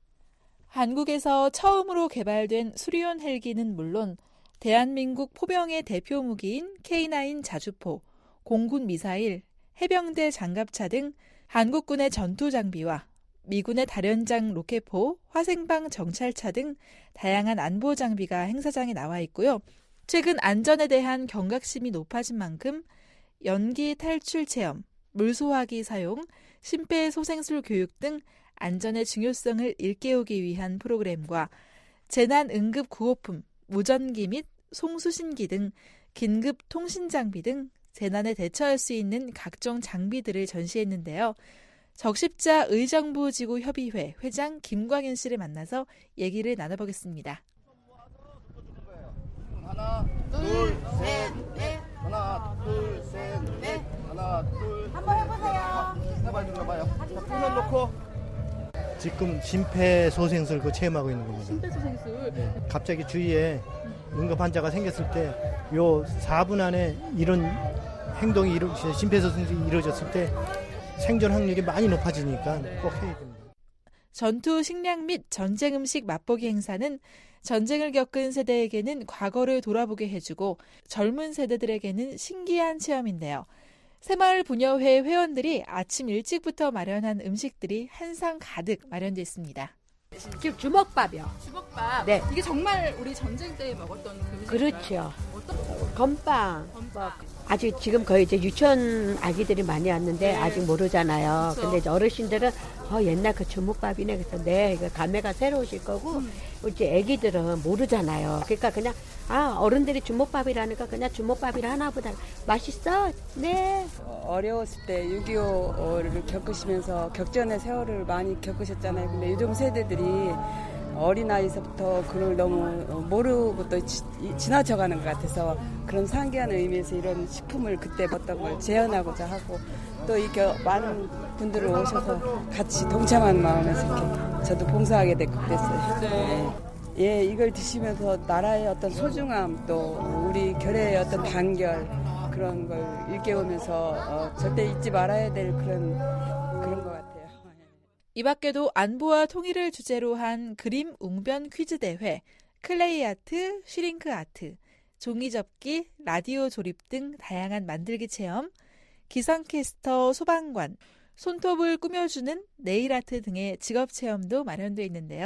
한국에서 처음으로 개발된 수리온 헬기는 물론 대한민국 포병의 대표 무기인 케이 나인 자주포, 공군 미사일, 해병대 장갑차 등 한국군의 전투 장비와 미군의 다련장 로켓포, 화생방 정찰차 등 다양한 안보 장비가 행사장에 나와 있고요. 최근 안전에 대한 경각심이 높아진 만큼 연기 탈출 체험, 물소화기 사용, 심폐소생술 교육 등 안전의 중요성을 일깨우기 위한 프로그램과 재난 응급 구호품, 무전기 및 송수신기 등 긴급 통신 장비 등 재난에 대처할 수 있는 각종 장비들을 전시했는데요. 적십자 의정부지구 협의회 회장 김광현 씨를 만나서 얘기를 나눠보겠습니다. 하나, 둘, 셋, 넷. 하나, 둘, 셋, 넷. 하나, 둘. 한번 해보세요. 해봐 좀 해봐요. 자, 손을 놓고. 지금 심폐소생술 그 체험하고 있는 겁니다. 심폐소생술. 네. 갑자기 주위에 응급 환자가 생겼을 때 요 사 분 안에 이런 행동이 이루, 심폐소생술이 이루어졌을 때 생존 확률이 많이 높아지니까 꼭 해야 됩니다. 전투 식량 및 전쟁 음식 맛보기 행사는 전쟁을 겪은 세대에게는 과거를 돌아보게 해주고 젊은 세대들에게는 신기한 체험인데요. 새마을 부녀회 회원들이 아침 일찍부터 마련한 음식들이 한상 가득 마련되어 있습니다. 지금 주먹밥이요. 주먹밥? 네. 이게 정말 우리 전쟁 때 먹었던 그 음식인가요? 그렇죠. 건빵. 건빵. 아직 지금 거의 이제 유치원 아기들이 많이 왔는데 네. 아직 모르잖아요. 그렇죠. 근데 이제 어르신들은 어, 옛날 그 주먹밥이네. 그래서 네, 이거 감회가 새로우실 거고, 음. 이제 아기들은 모르잖아요. 그러니까 그냥, 아, 어른들이 주먹밥이라니까 그냥 주먹밥이라 하나 보다. 맛있어? 네. 어려웠을 때 육이오를 겪으시면서 격전의 세월을 많이 겪으셨잖아요. 근데 요즘 세대들이 어린아이서부터 그걸 너무 모르고 또 지, 지나쳐가는 것 같아서 그런 상기한 의미에서 이런 식품을 그때 먹던 걸 재현하고자 하고 또 이렇게 많은 분들을 오셔서 같이 동참하는 마음에서 이렇게 저도 봉사하게 됐고 그랬어요. 네. 예, 이걸 드시면서 나라의 어떤 소중함 또 우리 결의의 어떤 단결 그런 걸 일깨우면서 어, 절대 잊지 말아야 될 그런 그런 것 같아요. 이 밖에도 안보와 통일을 주제로 한 그림 웅변 퀴즈 대회, 클레이 아트, 슈링크 아트, 종이 접기, 라디오 조립 등 다양한 만들기 체험, 기상캐스터 소방관, 손톱을 꾸며주는 네일 아트 등의 직업 체험도 마련되어 있는데요.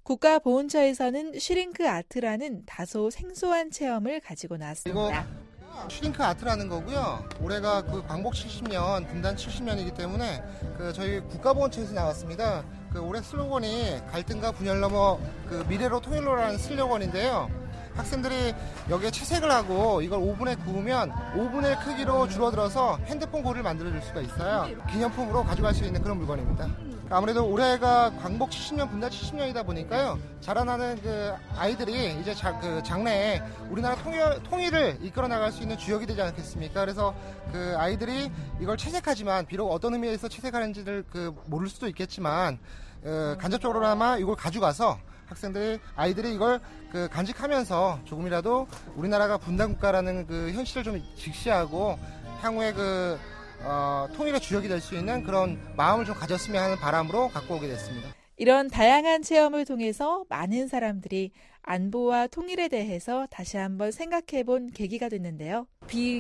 국가보훈처에서는 슈링크 아트라는 다소 생소한 체험을 가지고 나왔습니다. 이거 슈링크 아트라는 거고요. 올해가 그 광복 칠십 년, 분단 칠십 년이기 때문에 그 저희 국가보훈처에서 나왔습니다. 그 올해 슬로건이 갈등과 분열 넘어 그 미래로 통일로라는 슬로건인데요. 학생들이 여기에 채색을 하고 이걸 오븐에 구우면 오븐의 크기로 줄어들어서 핸드폰 고리를 만들어줄 수가 있어요. 기념품으로 가져갈 수 있는 그런 물건입니다. 아무래도 올해가 광복 칠십 년, 분단 칠십 년이다 보니까요. 자라나는 그 아이들이 이제 자, 그 장래에 우리나라 통일, 통일을 이끌어 나갈 수 있는 주역이 되지 않겠습니까? 그래서 그 아이들이 이걸 채색하지만 비록 어떤 의미에서 채색하는지를 그 모를 수도 있겠지만 어, 간접적으로나마 이걸 가져가서 학생들이 아이들이 이걸 그 간직하면서 조금이라도 우리나라가 분단 국가라는 그 현실을 좀 직시하고 향후에 그 어, 통일의 주역이 될 수 있는 그런 마음을 좀 가졌으면 하는 바람으로 갖고 오게 됐습니다. 이런 다양한 체험을 통해서 많은 사람들이 안보와 통일에 대해서 다시 한번 생각해본 계기가 됐는데요.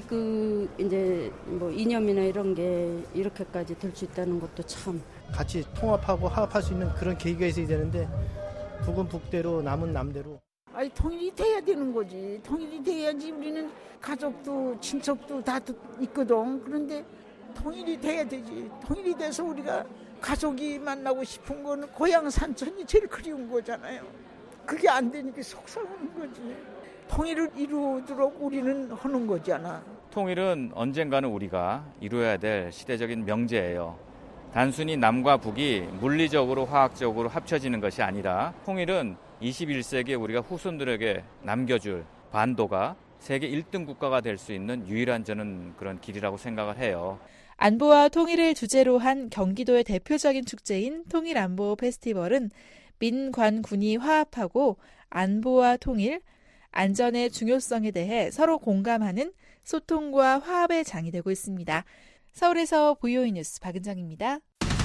비그 이제 뭐 이념이나 이런 게 이렇게까지 될 수 있다는 것도 참 같이 통합하고 화합할 수 있는 그런 계기가 있어야 되는데 북은 북대로 남은 남대로. 아니 통일이 돼야 되는 거지. 통일이 돼야지 우리는 가족도 친척도 다 있거든. 그런데 통일이 돼야 되지. 통일이 돼서 우리가 가족이 만나고 싶은 거는 고향 산천이 제일 그리운 거잖아요. 그게 안 되니까 속상한 거지. 통일을 이루도록 우리는 하는 거잖아. 통일은 언젠가는 우리가 이루어야 될 시대적인 명제예요. 단순히 남과 북이 물리적으로 화학적으로 합쳐지는 것이 아니라 통일은 이십일 세기에 우리가 후손들에게 남겨줄 반도가 세계 일 등 국가가 될 수 있는 유일한 저는 그런 길이라고 생각을 해요. 안보와 통일을 주제로 한 경기도의 대표적인 축제인 통일안보 페스티벌은 민관군이 화합하고 안보와 통일, 안전의 중요성에 대해 서로 공감하는 소통과 화합의 장이 되고 있습니다. 서울에서 브이오이 뉴스 박은정입니다.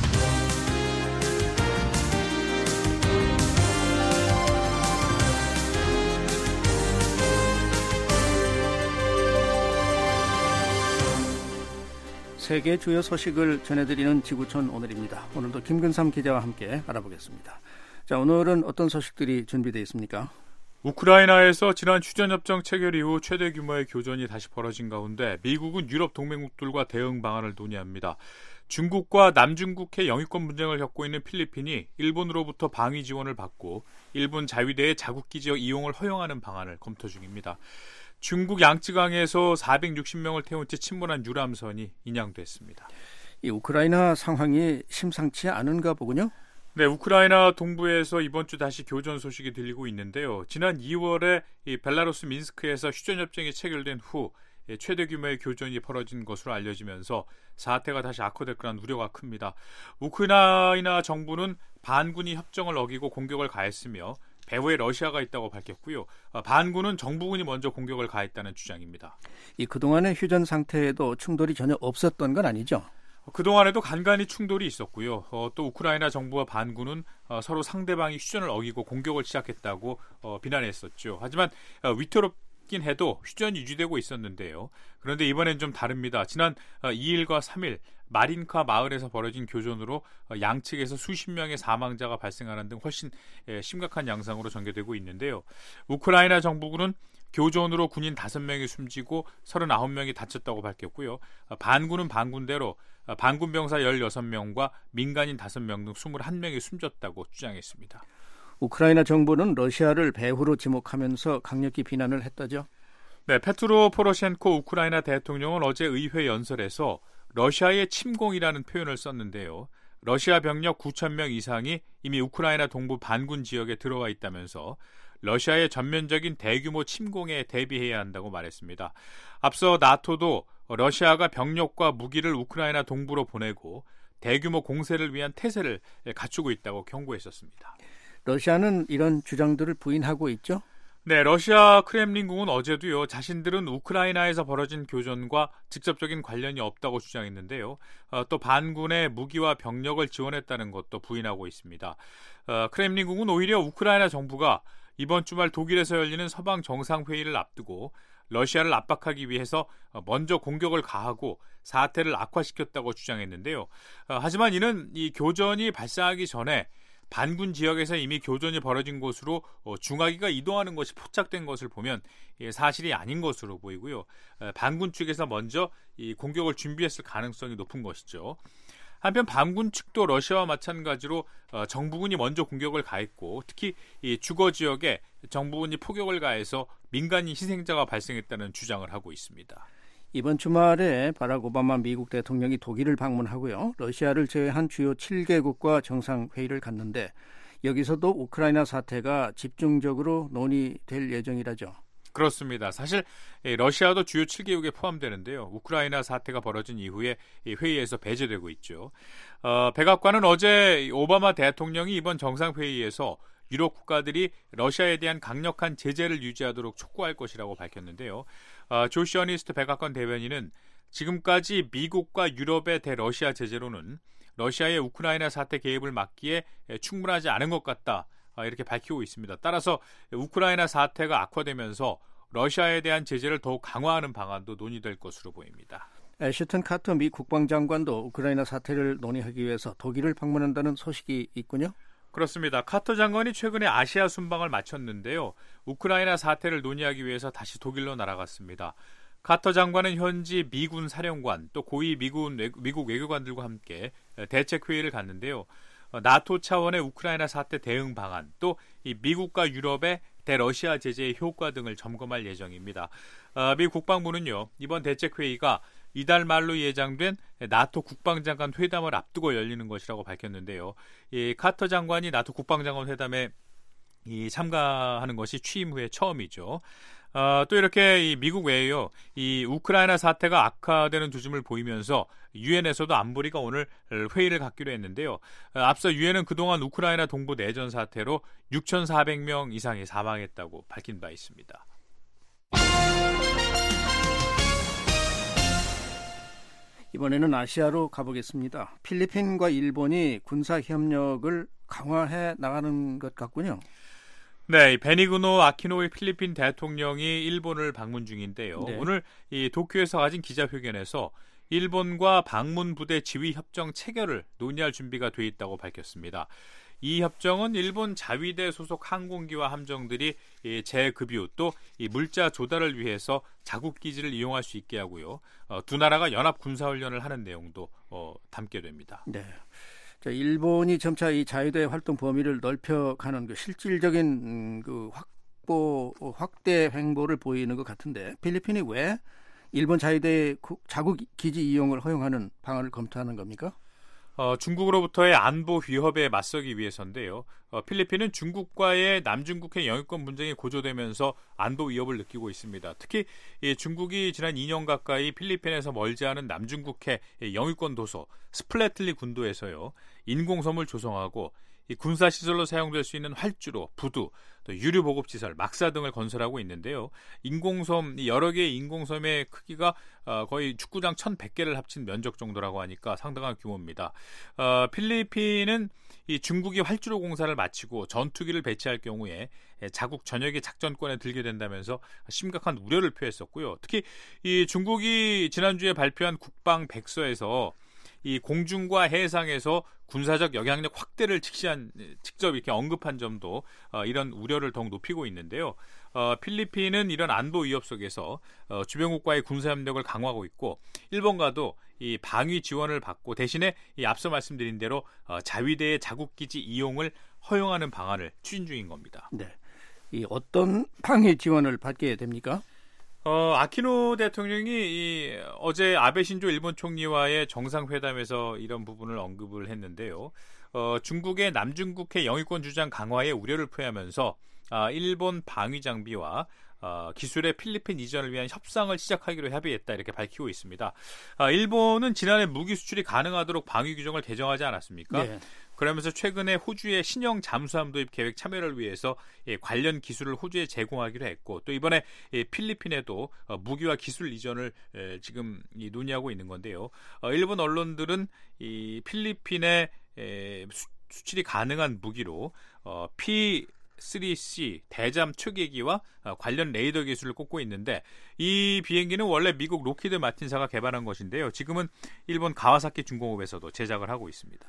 세계 주요 소식을 전해드리는 지구촌 오늘입니다. 오늘도 김근삼 기자와 함께 알아보겠습니다. 자, 오늘은 어떤 소식들이 준비되어 있습니까? 우크라이나에서 지난 휴전협정 체결 이후 최대 규모의 교전이 다시 벌어진 가운데 미국은 유럽 동맹국들과 대응 방안을 논의합니다. 중국과 남중국해 영유권 분쟁을 겪고 있는 필리핀이 일본으로부터 방위 지원을 받고 일본 자위대의 자국기지역 이용을 허용하는 방안을 검토 중입니다. 중국 양쯔강에서 사백육십 명을 태운 채 침몰한 유람선이 인양됐습니다. 이 우크라이나 상황이 심상치 않은가 보군요. 네, 우크라이나 동부에서 이번 주 다시 교전 소식이 들리고 있는데요. 지난 이월에 이 벨라루스 민스크에서 휴전협정이 체결된 후 최대 규모의 교전이 벌어진 것으로 알려지면서 사태가 다시 악화될 거란 우려가 큽니다. 우크라이나 정부는 반군이 협정을 어기고 공격을 가했으며 배후에 러시아가 있다고 밝혔고요. 반군은 정부군이 먼저 공격을 가했다는 주장입니다. 이 그동안의 휴전 상태에도 충돌이 전혀 없었던 건 아니죠? 그동안에도 간간히 충돌이 있었고요. 어, 또 우크라이나 정부와 반군은 어, 서로 상대방이 휴전을 어기고 공격을 시작했다고 어, 비난했었죠. 하지만 어, 위태롭긴 해도 휴전이 유지되고 있었는데요. 그런데 이번엔 좀 다릅니다. 지난 어, 이 일과 삼 일 마린카 마을에서 벌어진 교전으로 어, 양측에서 수십 명의 사망자가 발생하는 등 훨씬 예, 심각한 양상으로 전개되고 있는데요. 우크라이나 정부군은 교전으로 군인 다섯 명이 숨지고 서른아홉 명이 다쳤다고 밝혔고요. 어, 반군은 반군대로 반군 병사 열여섯 명과 민간인 다섯 명 등 이십일 명이 숨졌다고 주장했습니다. 우크라이나 정부는 러시아를 배후로 지목하면서 강력히 비난을 했다죠? 네, 페트로 포로셴코 우크라이나 대통령은 어제 의회 연설에서 러시아의 침공이라는 표현을 썼는데요. 러시아 병력 구천 명 이상이 이미 우크라이나 동부 반군 지역에 들어와 있다면서 러시아의 전면적인 대규모 침공에 대비해야 한다고 말했습니다. 앞서 나토도 러시아가 병력과 무기를 우크라이나 동부로 보내고 대규모 공세를 위한 태세를 갖추고 있다고 경고했었습니다. 러시아는 이런 주장들을 부인하고 있죠? 네, 러시아 크렘린궁은 어제도요, 자신들은 우크라이나에서 벌어진 교전과 직접적인 관련이 없다고 주장했는데요. 어, 또 반군의 무기와 병력을 지원했다는 것도 부인하고 있습니다. 어, 크렘린궁은 오히려 우크라이나 정부가 이번 주말 독일에서 열리는 서방 정상회의를 앞두고 러시아를 압박하기 위해서 먼저 공격을 가하고 사태를 악화시켰다고 주장했는데요. 어, 하지만 이는 이 교전이 발생하기 전에 반군 지역에서 이미 교전이 벌어진 곳으로 중화기가 이동하는 것이 포착된 것을 보면 사실이 아닌 것으로 보이고요. 반군 측에서 먼저 이 공격을 준비했을 가능성이 높은 것이죠. 한편 반군 측도 러시아와 마찬가지로 정부군이 먼저 공격을 가했고 특히 이 주거 지역에 정부군이 포격을 가해서 민간인 희생자가 발생했다는 주장을 하고 있습니다. 이번 주말에 바락 오바마 미국 대통령이 독일을 방문하고요. 러시아를 제외한 주요 칠 개국과 정상회의를 갖는데 여기서도 우크라이나 사태가 집중적으로 논의될 예정이라죠. 그렇습니다. 사실 러시아도 주요 칠 개국에 포함되는데요. 우크라이나 사태가 벌어진 이후에 회의에서 배제되고 있죠. 어, 백악관은 어제 오바마 대통령이 이번 정상회의에서 유럽 국가들이 러시아에 대한 강력한 제재를 유지하도록 촉구할 것이라고 밝혔는데요. 어, 조시 어니스트 백악관 대변인은 지금까지 미국과 유럽의 대러시아 제재로는 러시아의 우크라이나 사태 개입을 막기에 충분하지 않은 것 같다. 이렇게 밝히고 있습니다. 따라서 우크라이나 사태가 악화되면서 러시아에 대한 제재를 더욱 강화하는 방안도 논의될 것으로 보입니다. 애슈턴 카터 미 국방장관도 우크라이나 사태를 논의하기 위해서 독일을 방문한다는 소식이 있군요. 그렇습니다. 카터 장관이 최근에 아시아 순방을 마쳤는데요. 우크라이나 사태를 논의하기 위해서 다시 독일로 날아갔습니다. 카터 장관은 현지 미군 사령관 또 고위 미군, 미국 외교관들과 함께 대책회의를 갔는데요. 나토 차원의 우크라이나 사태 대응 방안 또 이 미국과 유럽의 대러시아 제재의 효과 등을 점검할 예정입니다. 어, 미 국방부는요. 이번 대책회의가 이달 말로 예정된 나토 국방장관 회담을 앞두고 열리는 것이라고 밝혔는데요. 이 카터 장관이 나토 국방장관 회담에 이 참가하는 것이 취임 후에 처음이죠. 어, 또 이렇게 이 미국 외에요. 이 우크라이나 사태가 악화되는 조짐을 보이면서 유엔에서도 안보리가 오늘 회의를 갖기로 했는데요. 어, 앞서 유엔은 그동안 우크라이나 동부 내전 사태로 육천사백 명 이상이 사망했다고 밝힌 바 있습니다. 이번에는 아시아로 가보겠습니다. 필리핀과 일본이 군사협력을 강화해 나가는 것 같군요. 네, 베니그노 아키노 필리핀 대통령이 일본을 방문 중인데요. 네. 오늘 이 도쿄에서 가진 기자회견에서 일본과 방문 부대 지휘 협정 체결을 논의할 준비가 돼 있다고 밝혔습니다. 이 협정은 일본 자위대 소속 항공기와 함정들이 재급유 또 이 물자 조달을 위해서 자국 기지를 이용할 수 있게 하고요. 어, 두 나라가 연합 군사 훈련을 하는 내용도 어, 담게 됩니다. 네. 자, 일본이 점차 이 자위대 활동 범위를 넓혀가는 그 실질적인 음, 그 확보 확대 횡보를 보이는 것 같은데 필리핀이 왜 일본 자위대 자국 기지 이용을 허용하는 방안을 검토하는 겁니까? 어, 중국으로부터의 안보 위협에 맞서기 위해서인데요. 어, 필리핀은 중국과의 남중국해 영유권 분쟁이 고조되면서 안보 위협을 느끼고 있습니다. 특히 이 중국이 지난 이 년 가까이 필리핀에서 멀지 않은 남중국해 영유권 도서 스플래틀리 군도에서요. 인공섬을 조성하고 이 군사시설로 사용될 수 있는 활주로, 부두, 또 유류보급시설, 막사 등을 건설하고 있는데요. 인공섬, 여러 개의 인공섬의 크기가 어, 거의 축구장 천백 개를 합친 면적 정도라고 하니까 상당한 규모입니다. 어, 필리핀은 이 중국이 활주로 공사를 마치고 전투기를 배치할 경우에 자국 전역의 작전권에 들게 된다면서 심각한 우려를 표했었고요. 특히 이 중국이 지난주에 발표한 국방 백서에서 이 공중과 해상에서 군사적 영향력 확대를 직시한, 직접 이렇게 언급한 점도 어, 이런 우려를 더욱 높이고 있는데요. 어, 필리핀은 이런 안보 위협 속에서 어, 주변국과의 군사협력을 강화하고 있고 일본과도 이 방위 지원을 받고 대신에 이 앞서 말씀드린 대로 어, 자위대의 자국기지 이용을 허용하는 방안을 추진 중인 겁니다. 네, 이 어떤 방위 지원을 받게 됩니까? 어, 아키노 대통령이 이 어제 아베 신조 일본 총리와의 정상회담에서 이런 부분을 언급을 했는데요. 어, 중국의 남중국해 영유권 주장 강화에 우려를 표하면서 아, 일본 방위 장비와 어, 기술의 필리핀 이전을 위한 협상을 시작하기로 협의했다 이렇게 밝히고 있습니다. 아, 일본은 지난해 무기 수출이 가능하도록 방위 규정을 개정하지 않았습니까? 네. 그러면서 최근에 호주의 신형 잠수함 도입 계획 참여를 위해서 예, 관련 기술을 호주에 제공하기로 했고 또 이번에 예, 필리핀에도 어, 무기와 기술 이전을 예, 지금 이, 논의하고 있는 건데요. 어, 일본 언론들은 이 필리핀에 예, 수, 수출이 가능한 무기로 어, 피 쓰리 씨 대잠 초계기와 관련 레이더 기술을 꼽고 있는데 이 비행기는 원래 미국 로키드 마틴사가 개발한 것인데요. 지금은 일본 가와사키 중공업에서도 제작을 하고 있습니다.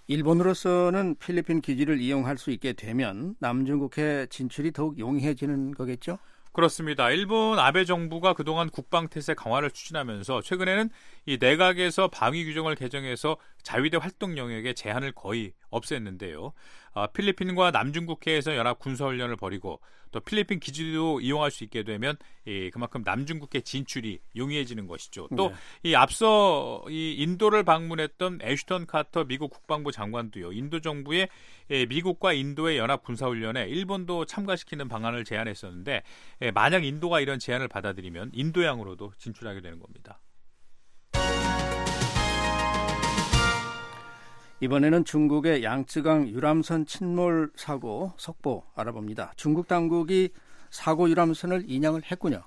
일본으로서는 필리핀 기지를 이용할 수 있게 되면 남중국해 진출이 더욱 용이해지는 거겠죠? 그렇습니다. 일본 아베 정부가 그동안 국방태세 강화를 추진하면서 최근에는 이 내각에서 방위 규정을 개정해서 자위대 활동 영역에 제한을 거의 없앴는데요. 아, 필리핀과 남중국해에서 연합 군사훈련을 벌이고 또 필리핀 기지도 이용할 수 있게 되면 이, 그만큼 남중국해 진출이 용이해지는 것이죠. 또 이 네. 앞서 이 인도를 방문했던 애슈턴 카터 미국 국방부 장관도요. 인도 정부의 예, 미국과 인도의 연합 군사훈련에 일본도 참가시키는 방안을 제안했었는데 예, 만약 인도가 이런 제안을 받아들이면 인도양으로도 진출하게 되는 겁니다. 이번에는 중국의 양쯔강 유람선 침몰 사고 속보 알아봅니다. 중국 당국이 사고 유람선을 인양을 했군요.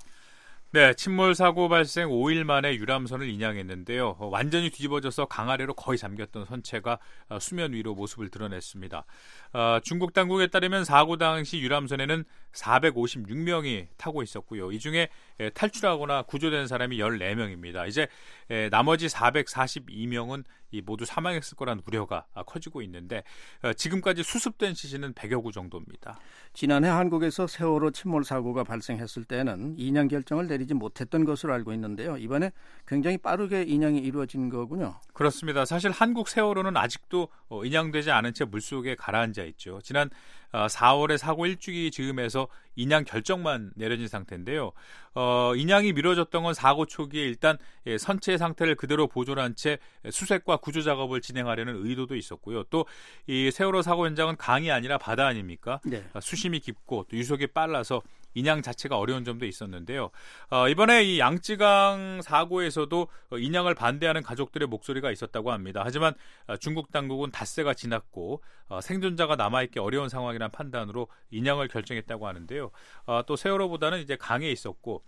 네, 침몰 사고 발생 오 일 만에 유람선을 인양했는데요. 완전히 뒤집어져서 강 아래로 거의 잠겼던 선체가 수면 위로 모습을 드러냈습니다. 어, 중국 당국에 따르면 사고 당시 유람선에는 사백오십육 명이 타고 있었고요. 이 중에 탈출하거나 구조된 사람이 열네 명입니다. 이제 나머지 사백사십이 명은 모두 사망했을 거란 우려가 커지고 있는데 지금까지 수습된 시신은 백여 구 정도입니다. 지난해 한국에서 세월호 침몰 사고가 발생했을 때는 인양 결정을 내리지 못했던 것으로 알고 있는데요. 이번에 굉장히 빠르게 인양이 이루어진 거군요. 그렇습니다. 사실 한국 세월호는 아직도 인양되지 않은 채 물속에 가라앉아 있죠. 지난 사월에 사고 일주기 즈음에서 인양 결정만 내려진 상태인데요. 어, 인양이 미뤄졌던 건 사고 초기에 일단 선체 상태를 그대로 보존한 채 수색과 구조 작업을 진행하려는 의도도 있었고요. 또 이 세월호 사고 현장은 강이 아니라 바다 아닙니까? 네. 수심이 깊고 또 유속이 빨라서 인양 자체가 어려운 점도 있었는데요. 어, 이번에 이 양쯔강 사고에서도 인양을 반대하는 가족들의 목소리가 있었다고 합니다. 하지만 중국 당국은 닷새가 지났고 어, 생존자가 남아있기 어려운 상황이라는 판단으로 인양을 결정했다고 하는데요. 어, 또 세월호보다는 이제 강에 있었고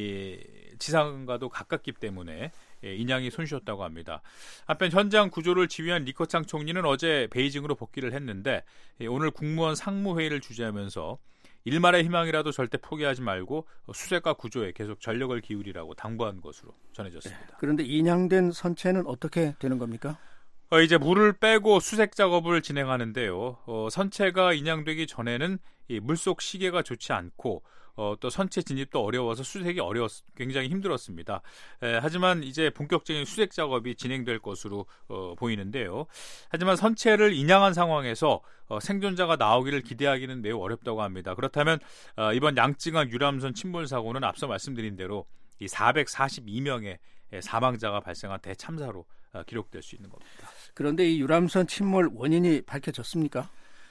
이 지상과도 가깝기 때문에 인양이 손쉬웠다고 합니다. 한편 현장 구조를 지휘한 리커창 총리는 어제 베이징으로 복귀를 했는데 오늘 국무원 상무회의를 주재하면서 일말의 희망이라도 절대 포기하지 말고 수색과 구조에 계속 전력을 기울이라고 당부한 것으로 전해졌습니다. 네, 그런데 인양된 선체는 어떻게 되는 겁니까? 어, 이제 물을 빼고 수색 작업을 진행하는데요. 어, 선체가 인양되기 전에는 이 물속 시계가 좋지 않고 어, 또 선체 진입도 어려워서 수색이 어려웠, 굉장히 힘들었습니다. 에, 하지만 이제 본격적인 수색 작업이 진행될 것으로 어, 보이는데요. 하지만 선체를 인양한 상황에서 어, 생존자가 나오기를 기대하기는 매우 어렵다고 합니다. 그렇다면 어, 이번 양쯔강 유람선 침몰 사고는 앞서 말씀드린 대로 이 사백사십이 명의 사망자가 발생한 대참사로 어, 기록될 수 있는 겁니다. 그런데 이 유람선 침몰 원인이 밝혀졌습니까?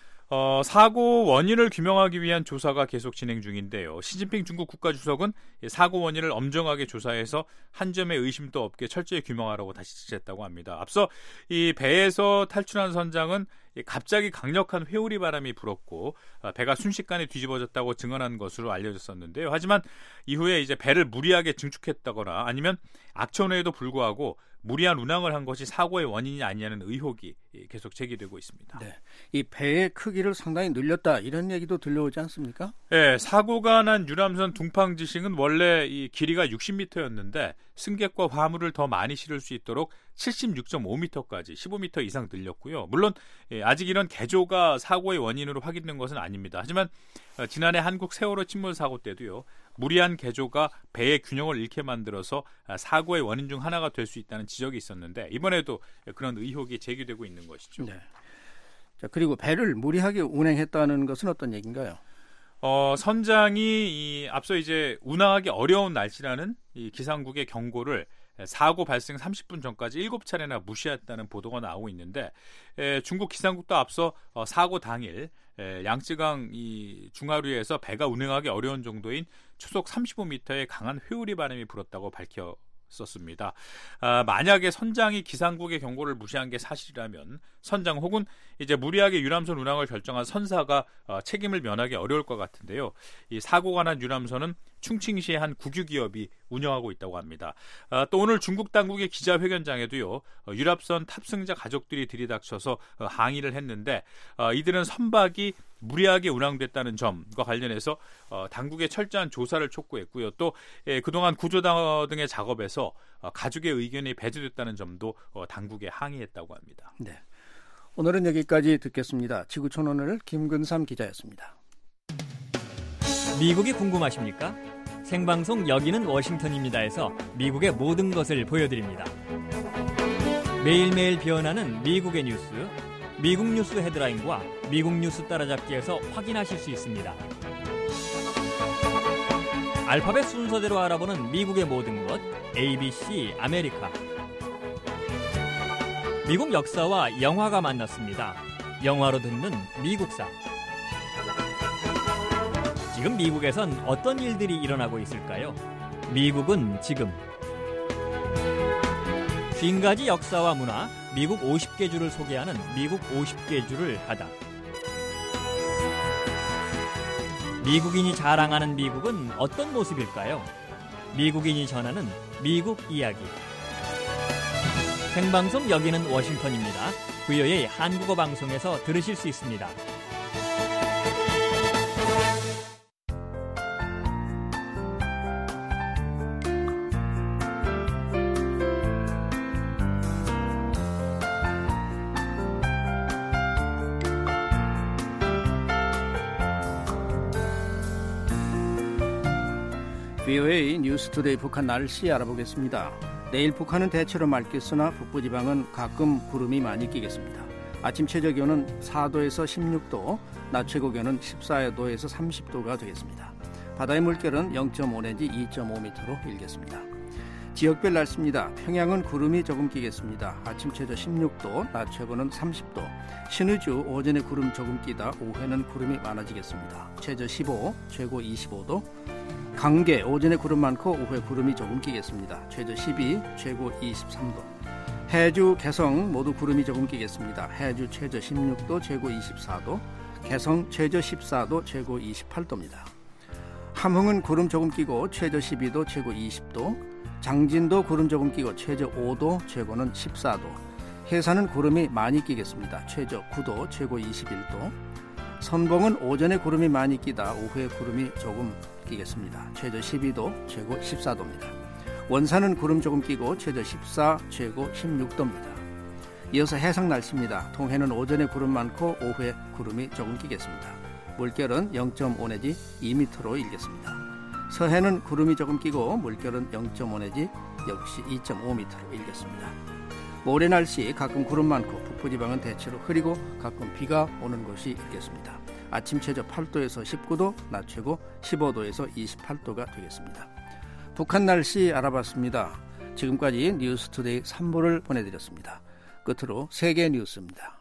어, 사고 원인을 규명하기 위한 조사가 계속 진행 중인데요. 시진핑 중국 국가주석은 사고 원인을 엄정하게 조사해서 한 점의 의심도 없게 철저히 규명하라고 다시 지시했다고 합니다. 앞서 이 배에서 탈출한 선장은 갑자기 강력한 회오리 바람이 불었고 배가 순식간에 뒤집어졌다고 증언한 것으로 알려졌었는데요. 하지만 이후에 이제 배를 무리하게 증축했다거나 아니면 악천후에도 불구하고 무리한 운항을 한 것이 사고의 원인이 아니냐는 의혹이 계속 제기되고 있습니다. 네, 이 배의 크기를 상당히 늘렸다 이런 얘기도 들려오지 않습니까? 네, 사고가 난 유람선 둥팡 지싱은 원래 이 길이가 육십 미터였는데 승객과 화물을 더 많이 실을 수 있도록 칠십육 점 오 미터까지 십오 미터 이상 늘렸고요. 물론 아직 이런 개조가 사고의 원인으로 확인된 것은 아닙니다. 하지만 지난해 한국 세월호 침몰 사고 때도요. 무리한 개조가 배의 균형을 잃게 만들어서 사고의 원인 중 하나가 될 수 있다는 지적이 있었는데 이번에도 그런 의혹이 제기되고 있는 것이죠. 네. 자, 그리고 배를 무리하게 운행했다는 것은 어떤 얘기인가요? 어, 선장이 이 앞서 이제 운항하기 어려운 날씨라는 이 기상국의 경고를 사고 발생 삼십 분 전까지 일곱 차례나 무시했다는 보도가 나오고 있는데 에, 중국 기상국도 앞서 어, 사고 당일 에, 양쯔강 이 중하류에서 배가 운행하기 어려운 정도인 초속 삼십오 미터의 강한 회오리 바람이 불었다고 밝혀 썼습니다. 아, 만약에 선장이 기상국의 경고를 무시한 게 사실이라면 선장 혹은 이제 무리하게 유람선 운항을 결정한 선사가 어, 책임을 면하기 어려울 것 같은데요. 이 사고가 난 유람선은 충칭시의 한 국유 기업이 운영하고 있다고 합니다. 아, 또 오늘 중국 당국의 기자회견장에도요. 어, 유람선 탑승자 가족들이 들이닥쳐서 어, 항의를 했는데 어, 이들은 선박이 무리하게 운항됐다는 점과 관련해서 어, 당국의 철저한 조사를 촉구했고요. 또 예, 그동안 구조 등의 작업에서 어, 가족의 의견이 배제됐다는 점도 어, 당국에 항의했다고 합니다. 네. 오늘은 여기까지 듣겠습니다. 지구촌 오늘 김근삼 기자였습니다. 미국이 궁금하십니까? 생방송 여기는 워싱턴입니다에서 미국의 모든 것을 보여드립니다. 매일매일 변하는 미국의 뉴스, 미국 뉴스 헤드라인과 미국 뉴스 따라잡기에서 확인하실 수 있습니다. 알파벳 순서대로 알아보는 미국의 모든 것, 에이비씨 아메리카. 미국 역사와 영화가 만났습니다. 영화로 듣는 미국사. 지금 미국에선 어떤 일들이 일어나고 있을까요? 미국은 지금. 오십 가지 역사와 문화, 미국 오십 개 주를 소개하는 미국 오십 개 주를 가다. 미국인이 자랑하는 미국은 어떤 모습일까요? 미국인이 전하는 미국 이야기. 생방송 여기는 워싱턴입니다. 브이오에이 한국어 방송에서 들으실 수 있습니다. 브이오에이 뉴스투데이 북한 날씨 알아보겠습니다. 내일 북한은 대체로 맑겠으나 북부지방은 가끔 구름이 많이 끼겠습니다. 아침 최저기온은 사 도에서 십육 도, 낮 최고기온은 십사 도에서 삼십 도가 되겠습니다. 바다의 물결은 영 점 오 내지 이 점 오 미터로 일겠습니다. 지역별 날씨입니다. 평양은 구름이 조금 끼겠습니다. 아침 최저 십육 도, 낮 최고는 삼십 도. 신의주 오전에 구름 조금 끼다 오후에는 구름이 많아지겠습니다. 최저 십오, 최고 이십오 도. 강계 오전에 구름 많고 오후에 구름이 조금 끼겠습니다. 최저 십이, 최고 이십삼 도. 해주, 개성 모두 구름이 조금 끼겠습니다. 해주 최저 십육 도, 최고 이십사 도. 개성 최저 십사 도, 최고 이십팔 도입니다. 함흥은 구름 조금 끼고 최저 십이 도, 최고 이십 도. 장진도 구름 조금 끼고 최저 오 도, 최고는 십사 도. 해산은 구름이 많이 끼겠습니다. 최저 구 도, 최고 이십일 도. 선봉은 오전에 구름이 많이 끼다 오후에 구름이 조금 끼겠습니다. 최저 십이 도, 최고 십사 도입니다. 원산은 구름 조금 끼고 최저 십사, 최고 십육 도입니다. 이어서 해상 날씨입니다. 동해는 오전에 구름 많고 오후에 구름이 조금 끼겠습니다. 물결은 영 점 오 내지 이 미터로 일겠습니다. 서해는 구름이 조금 끼고 물결은 영 점 오 내지 역시 이 점 오 미터로 일겠습니다. 모레 날씨 가끔 구름 많고 북부지방은 대체로 흐리고 가끔 비가 오는 곳이 있겠습니다. 아침 최저 팔 도에서 십구 도, 낮 최고 십오 도에서 이십팔 도가 되겠습니다. 북한 날씨 알아봤습니다. 지금까지 뉴스투데이 삼 부를 보내드렸습니다. 끝으로 세계 뉴스입니다.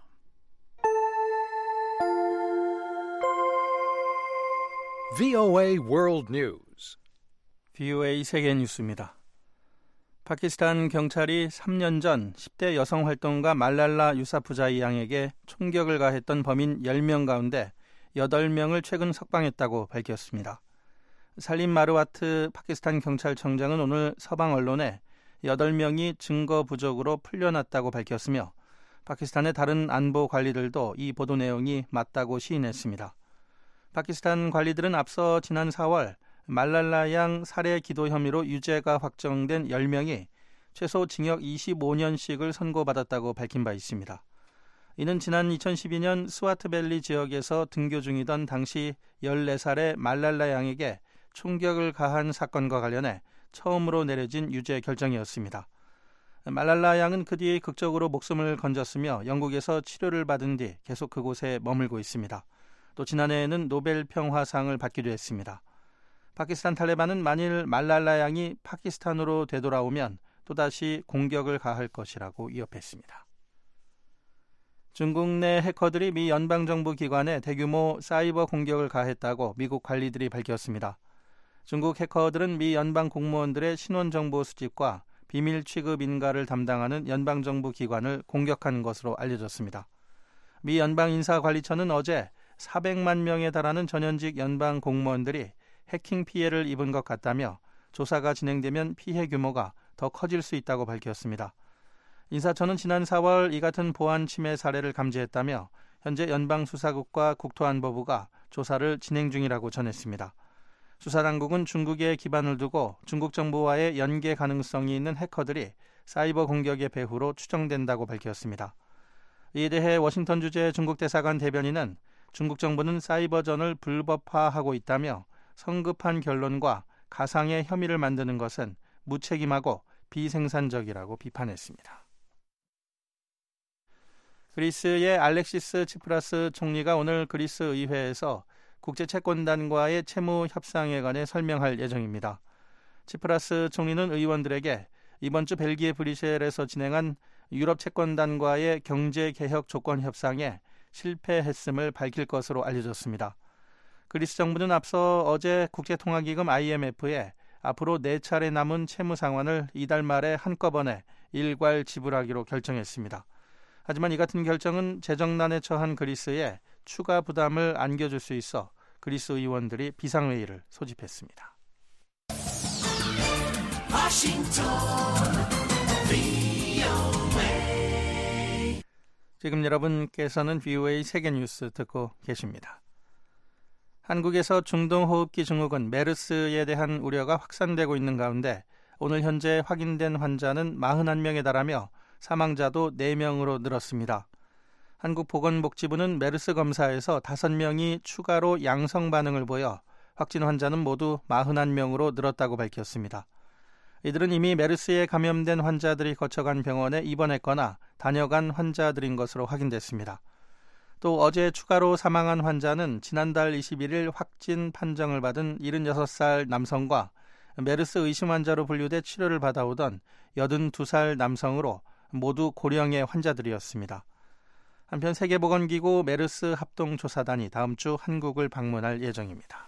브이오에이 World News. 브이오에이 세계 뉴스입니다. 파키스탄 경찰이 삼 년 전 십 대 여성 활동가 말랄라 유사푸자이 양에게 총격을 가했던 범인 열 명 가운데 여덟 명을 최근 석방했다고 밝혔습니다. 살림 마르와트 파키스탄 경찰청장은 오늘 서방 언론에 여덟 명이 증거 부족으로 풀려났다고 밝혔으며 파키스탄의 다른 안보 관리들도 이 보도 내용이 맞다고 시인했습니다. 파키스탄 관리들은 앞서 지난 사월 말랄라 양 살해 기도 혐의로 유죄가 확정된 열 명이 최소 징역 이십오 년씩을 선고받았다고 밝힌 바 있습니다. 이는 지난 이천십이 년 스와트밸리 지역에서 등교 중이던 당시 열네 살의 말랄라 양에게 총격을 가한 사건과 관련해 처음으로 내려진 유죄 결정이었습니다. 말랄라 양은 그 뒤에 극적으로 목숨을 건졌으며 영국에서 치료를 받은 뒤 계속 그곳에 머물고 있습니다. 또 지난해에는 노벨 평화상을 받기도 했습니다. 파키스탄 탈레반은 만일 말랄라 양이 파키스탄으로 되돌아오면 또다시 공격을 가할 것이라고 위협했습니다. 중국 내 해커들이 미 연방정부 기관에 대규모 사이버 공격을 가했다고 미국 관리들이 밝혔습니다. 중국 해커들은 미 연방 공무원들의 신원정보 수집과 비밀 취급 인가를 담당하는 연방정부 기관을 공격한 것으로 알려졌습니다. 미 연방인사관리처는 어제 사백만 명에 달하는 전현직 연방 공무원들이 해킹 피해를 입은 것 같다며 조사가 진행되면 피해 규모가 더 커질 수 있다고 밝혔습니다. 인사처는 지난 사월 이 같은 보안 침해 사례를 감지했다며 현재 연방수사국과 국토안보부가 조사를 진행 중이라고 전했습니다. 수사당국은 중국에 기반을 두고 중국 정부와의 연계 가능성이 있는 해커들이 사이버 공격의 배후로 추정된다고 밝혔습니다. 이에 대해 워싱턴 주재 중국 대사관 대변인은 중국 정부는 사이버전을 불법화하고 있다며 성급한 결론과 가상의 혐의를 만드는 것은 무책임하고 비생산적이라고 비판했습니다. 그리스의 알렉시스 치프라스 총리가 오늘 그리스 의회에서 국제채권단과의 채무 협상에 관해 설명할 예정입니다. 치프라스 총리는 의원들에게 이번 주 벨기에 브뤼셀에서 진행한 유럽 채권단과의 경제개혁 조건 협상에 실패했음을 밝힐 것으로 알려졌습니다. 그리스 정부는 앞서 어제 국제통화기금 아이엠에프에 앞으로 네 차례 남은 채무 상환을 이달 말에 한꺼번에 일괄 지불하기로 결정했습니다. 하지만 이 같은 결정은 재정난에 처한 그리스에 추가 부담을 안겨줄 수 있어 그리스 의원들이 비상회의를 소집했습니다. 워싱턴 브이오에이. 지금 여러분께서는 브이오에이 세계뉴스 듣고 계십니다. 한국에서 중동호흡기 증후군 메르스에 대한 우려가 확산되고 있는 가운데 오늘 현재 확인된 환자는 사십일 명에 달하며 사망자도 네 명으로 늘었습니다. 한국보건복지부는 메르스 검사에서 다섯 명이 추가로 양성 반응을 보여 확진 환자는 모두 사십일 명으로 늘었다고 밝혔습니다. 이들은 이미 메르스에 감염된 환자들이 거쳐간 병원에 입원했거나 다녀간 환자들인 것으로 확인됐습니다. 또 어제 추가로 사망한 환자는 지난달 이십일일 확진 판정을 받은 일흔여섯 살 남성과 메르스 의심 환자로 분류돼 치료를 받아오던 여든두 살 남성으로 모두 고령의 환자들이었습니다. 한편 세계보건기구 메르스 합동조사단이 다음 주 한국을 방문할 예정입니다.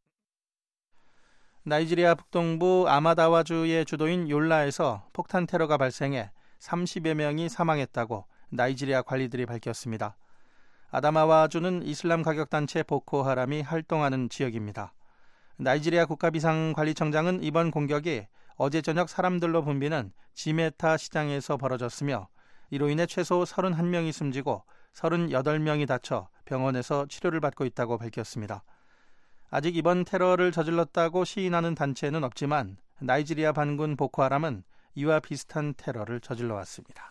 나이지리아 북동부 아마다와주의 주도인 욜라에서 폭탄 테러가 발생해 삼십여 명이 사망했다고 나이지리아 관리들이 밝혔습니다. 아다마와주는 이슬람 가격단체 보코하람이 활동하는 지역입니다. 나이지리아 국가비상관리청장은 이번 공격이 어제 저녁 사람들로 붐비는 지메타 시장에서 벌어졌으며 이로 인해 최소 서른한 명이 숨지고 서른여덟 명이 다쳐 병원에서 치료를 받고 있다고 밝혔습니다. 아직 이번 테러를 저질렀다고 시인하는 단체는 없지만 나이지리아 반군 보코하람은 이와 비슷한 테러를 저질러왔습니다.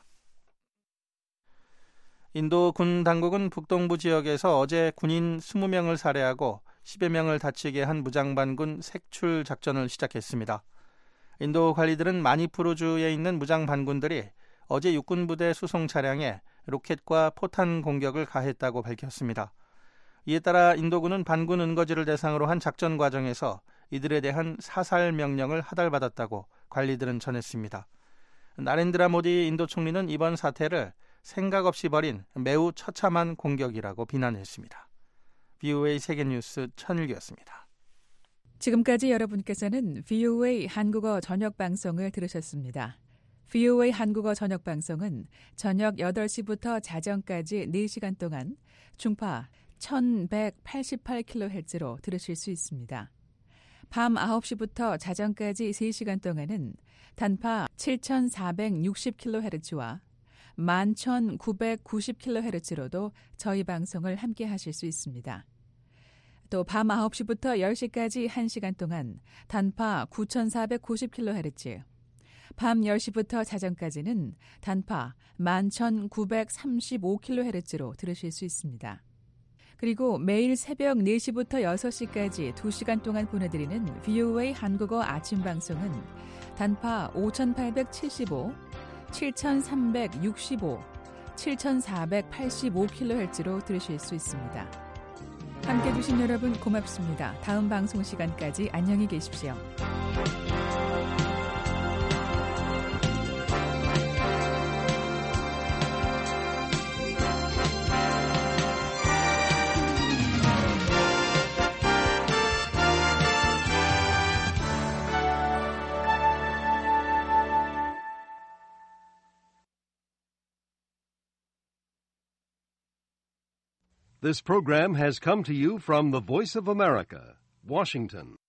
인도 군 당국은 북동부 지역에서 어제 군인 이십 명을 살해하고 십여 명을 다치게 한 무장반군 색출 작전을 시작했습니다. 인도 관리들은 마니푸르주에 있는 무장반군들이 어제 육군부대 수송 차량에 로켓과 포탄 공격을 가했다고 밝혔습니다. 이에 따라 인도군은 반군 은거지를 대상으로 한 작전 과정에서 이들에 대한 사살 명령을 하달받았다고 관리들은 전했습니다. 나렌드라 모디 인도 총리는 이번 사태를 생각 없이 벌인 매우 처참한 공격이라고 비난했습니다. 브이오에이 세계뉴스 천일기였습니다. 지금까지 여러분께서는 브이오에이 한국어 저녁 방송을 들으셨습니다. 브이오에이 한국어 저녁 방송은 저녁 여덟 시부터 자정까지 네 시간 동안 중파 천백팔십팔 킬로헤르츠로 들으실 수 있습니다. 밤 아홉 시부터 자정까지 세 시간 동안은 단파 칠천사백육십 킬로헤르츠와 만 천구백구십 킬로헤르츠로도 저희 방송을 함께 하실 수 있습니다. 또 밤 아홉 시부터 열 시까지 한 시간 동안 단파 구천사백구십 킬로헤르츠, 밤 열 시부터 자정까지는 단파 만 천구백삼십오 킬로헤르츠로 들으실 수 있습니다. 그리고 매일 새벽 네 시부터 여섯 시까지 두 시간 동안 보내드리는 브이오에이 한국어 아침 방송은 단파 오천팔백칠십오, 칠천삼백육십오, 칠천사백팔십오 킬로헤르츠로 들으실 수 있습니다. 함께해 주신 여러분 고맙습니다. 다음 방송 시간까지 안녕히 계십시오. This program has come to you from the Voice of America, Washington.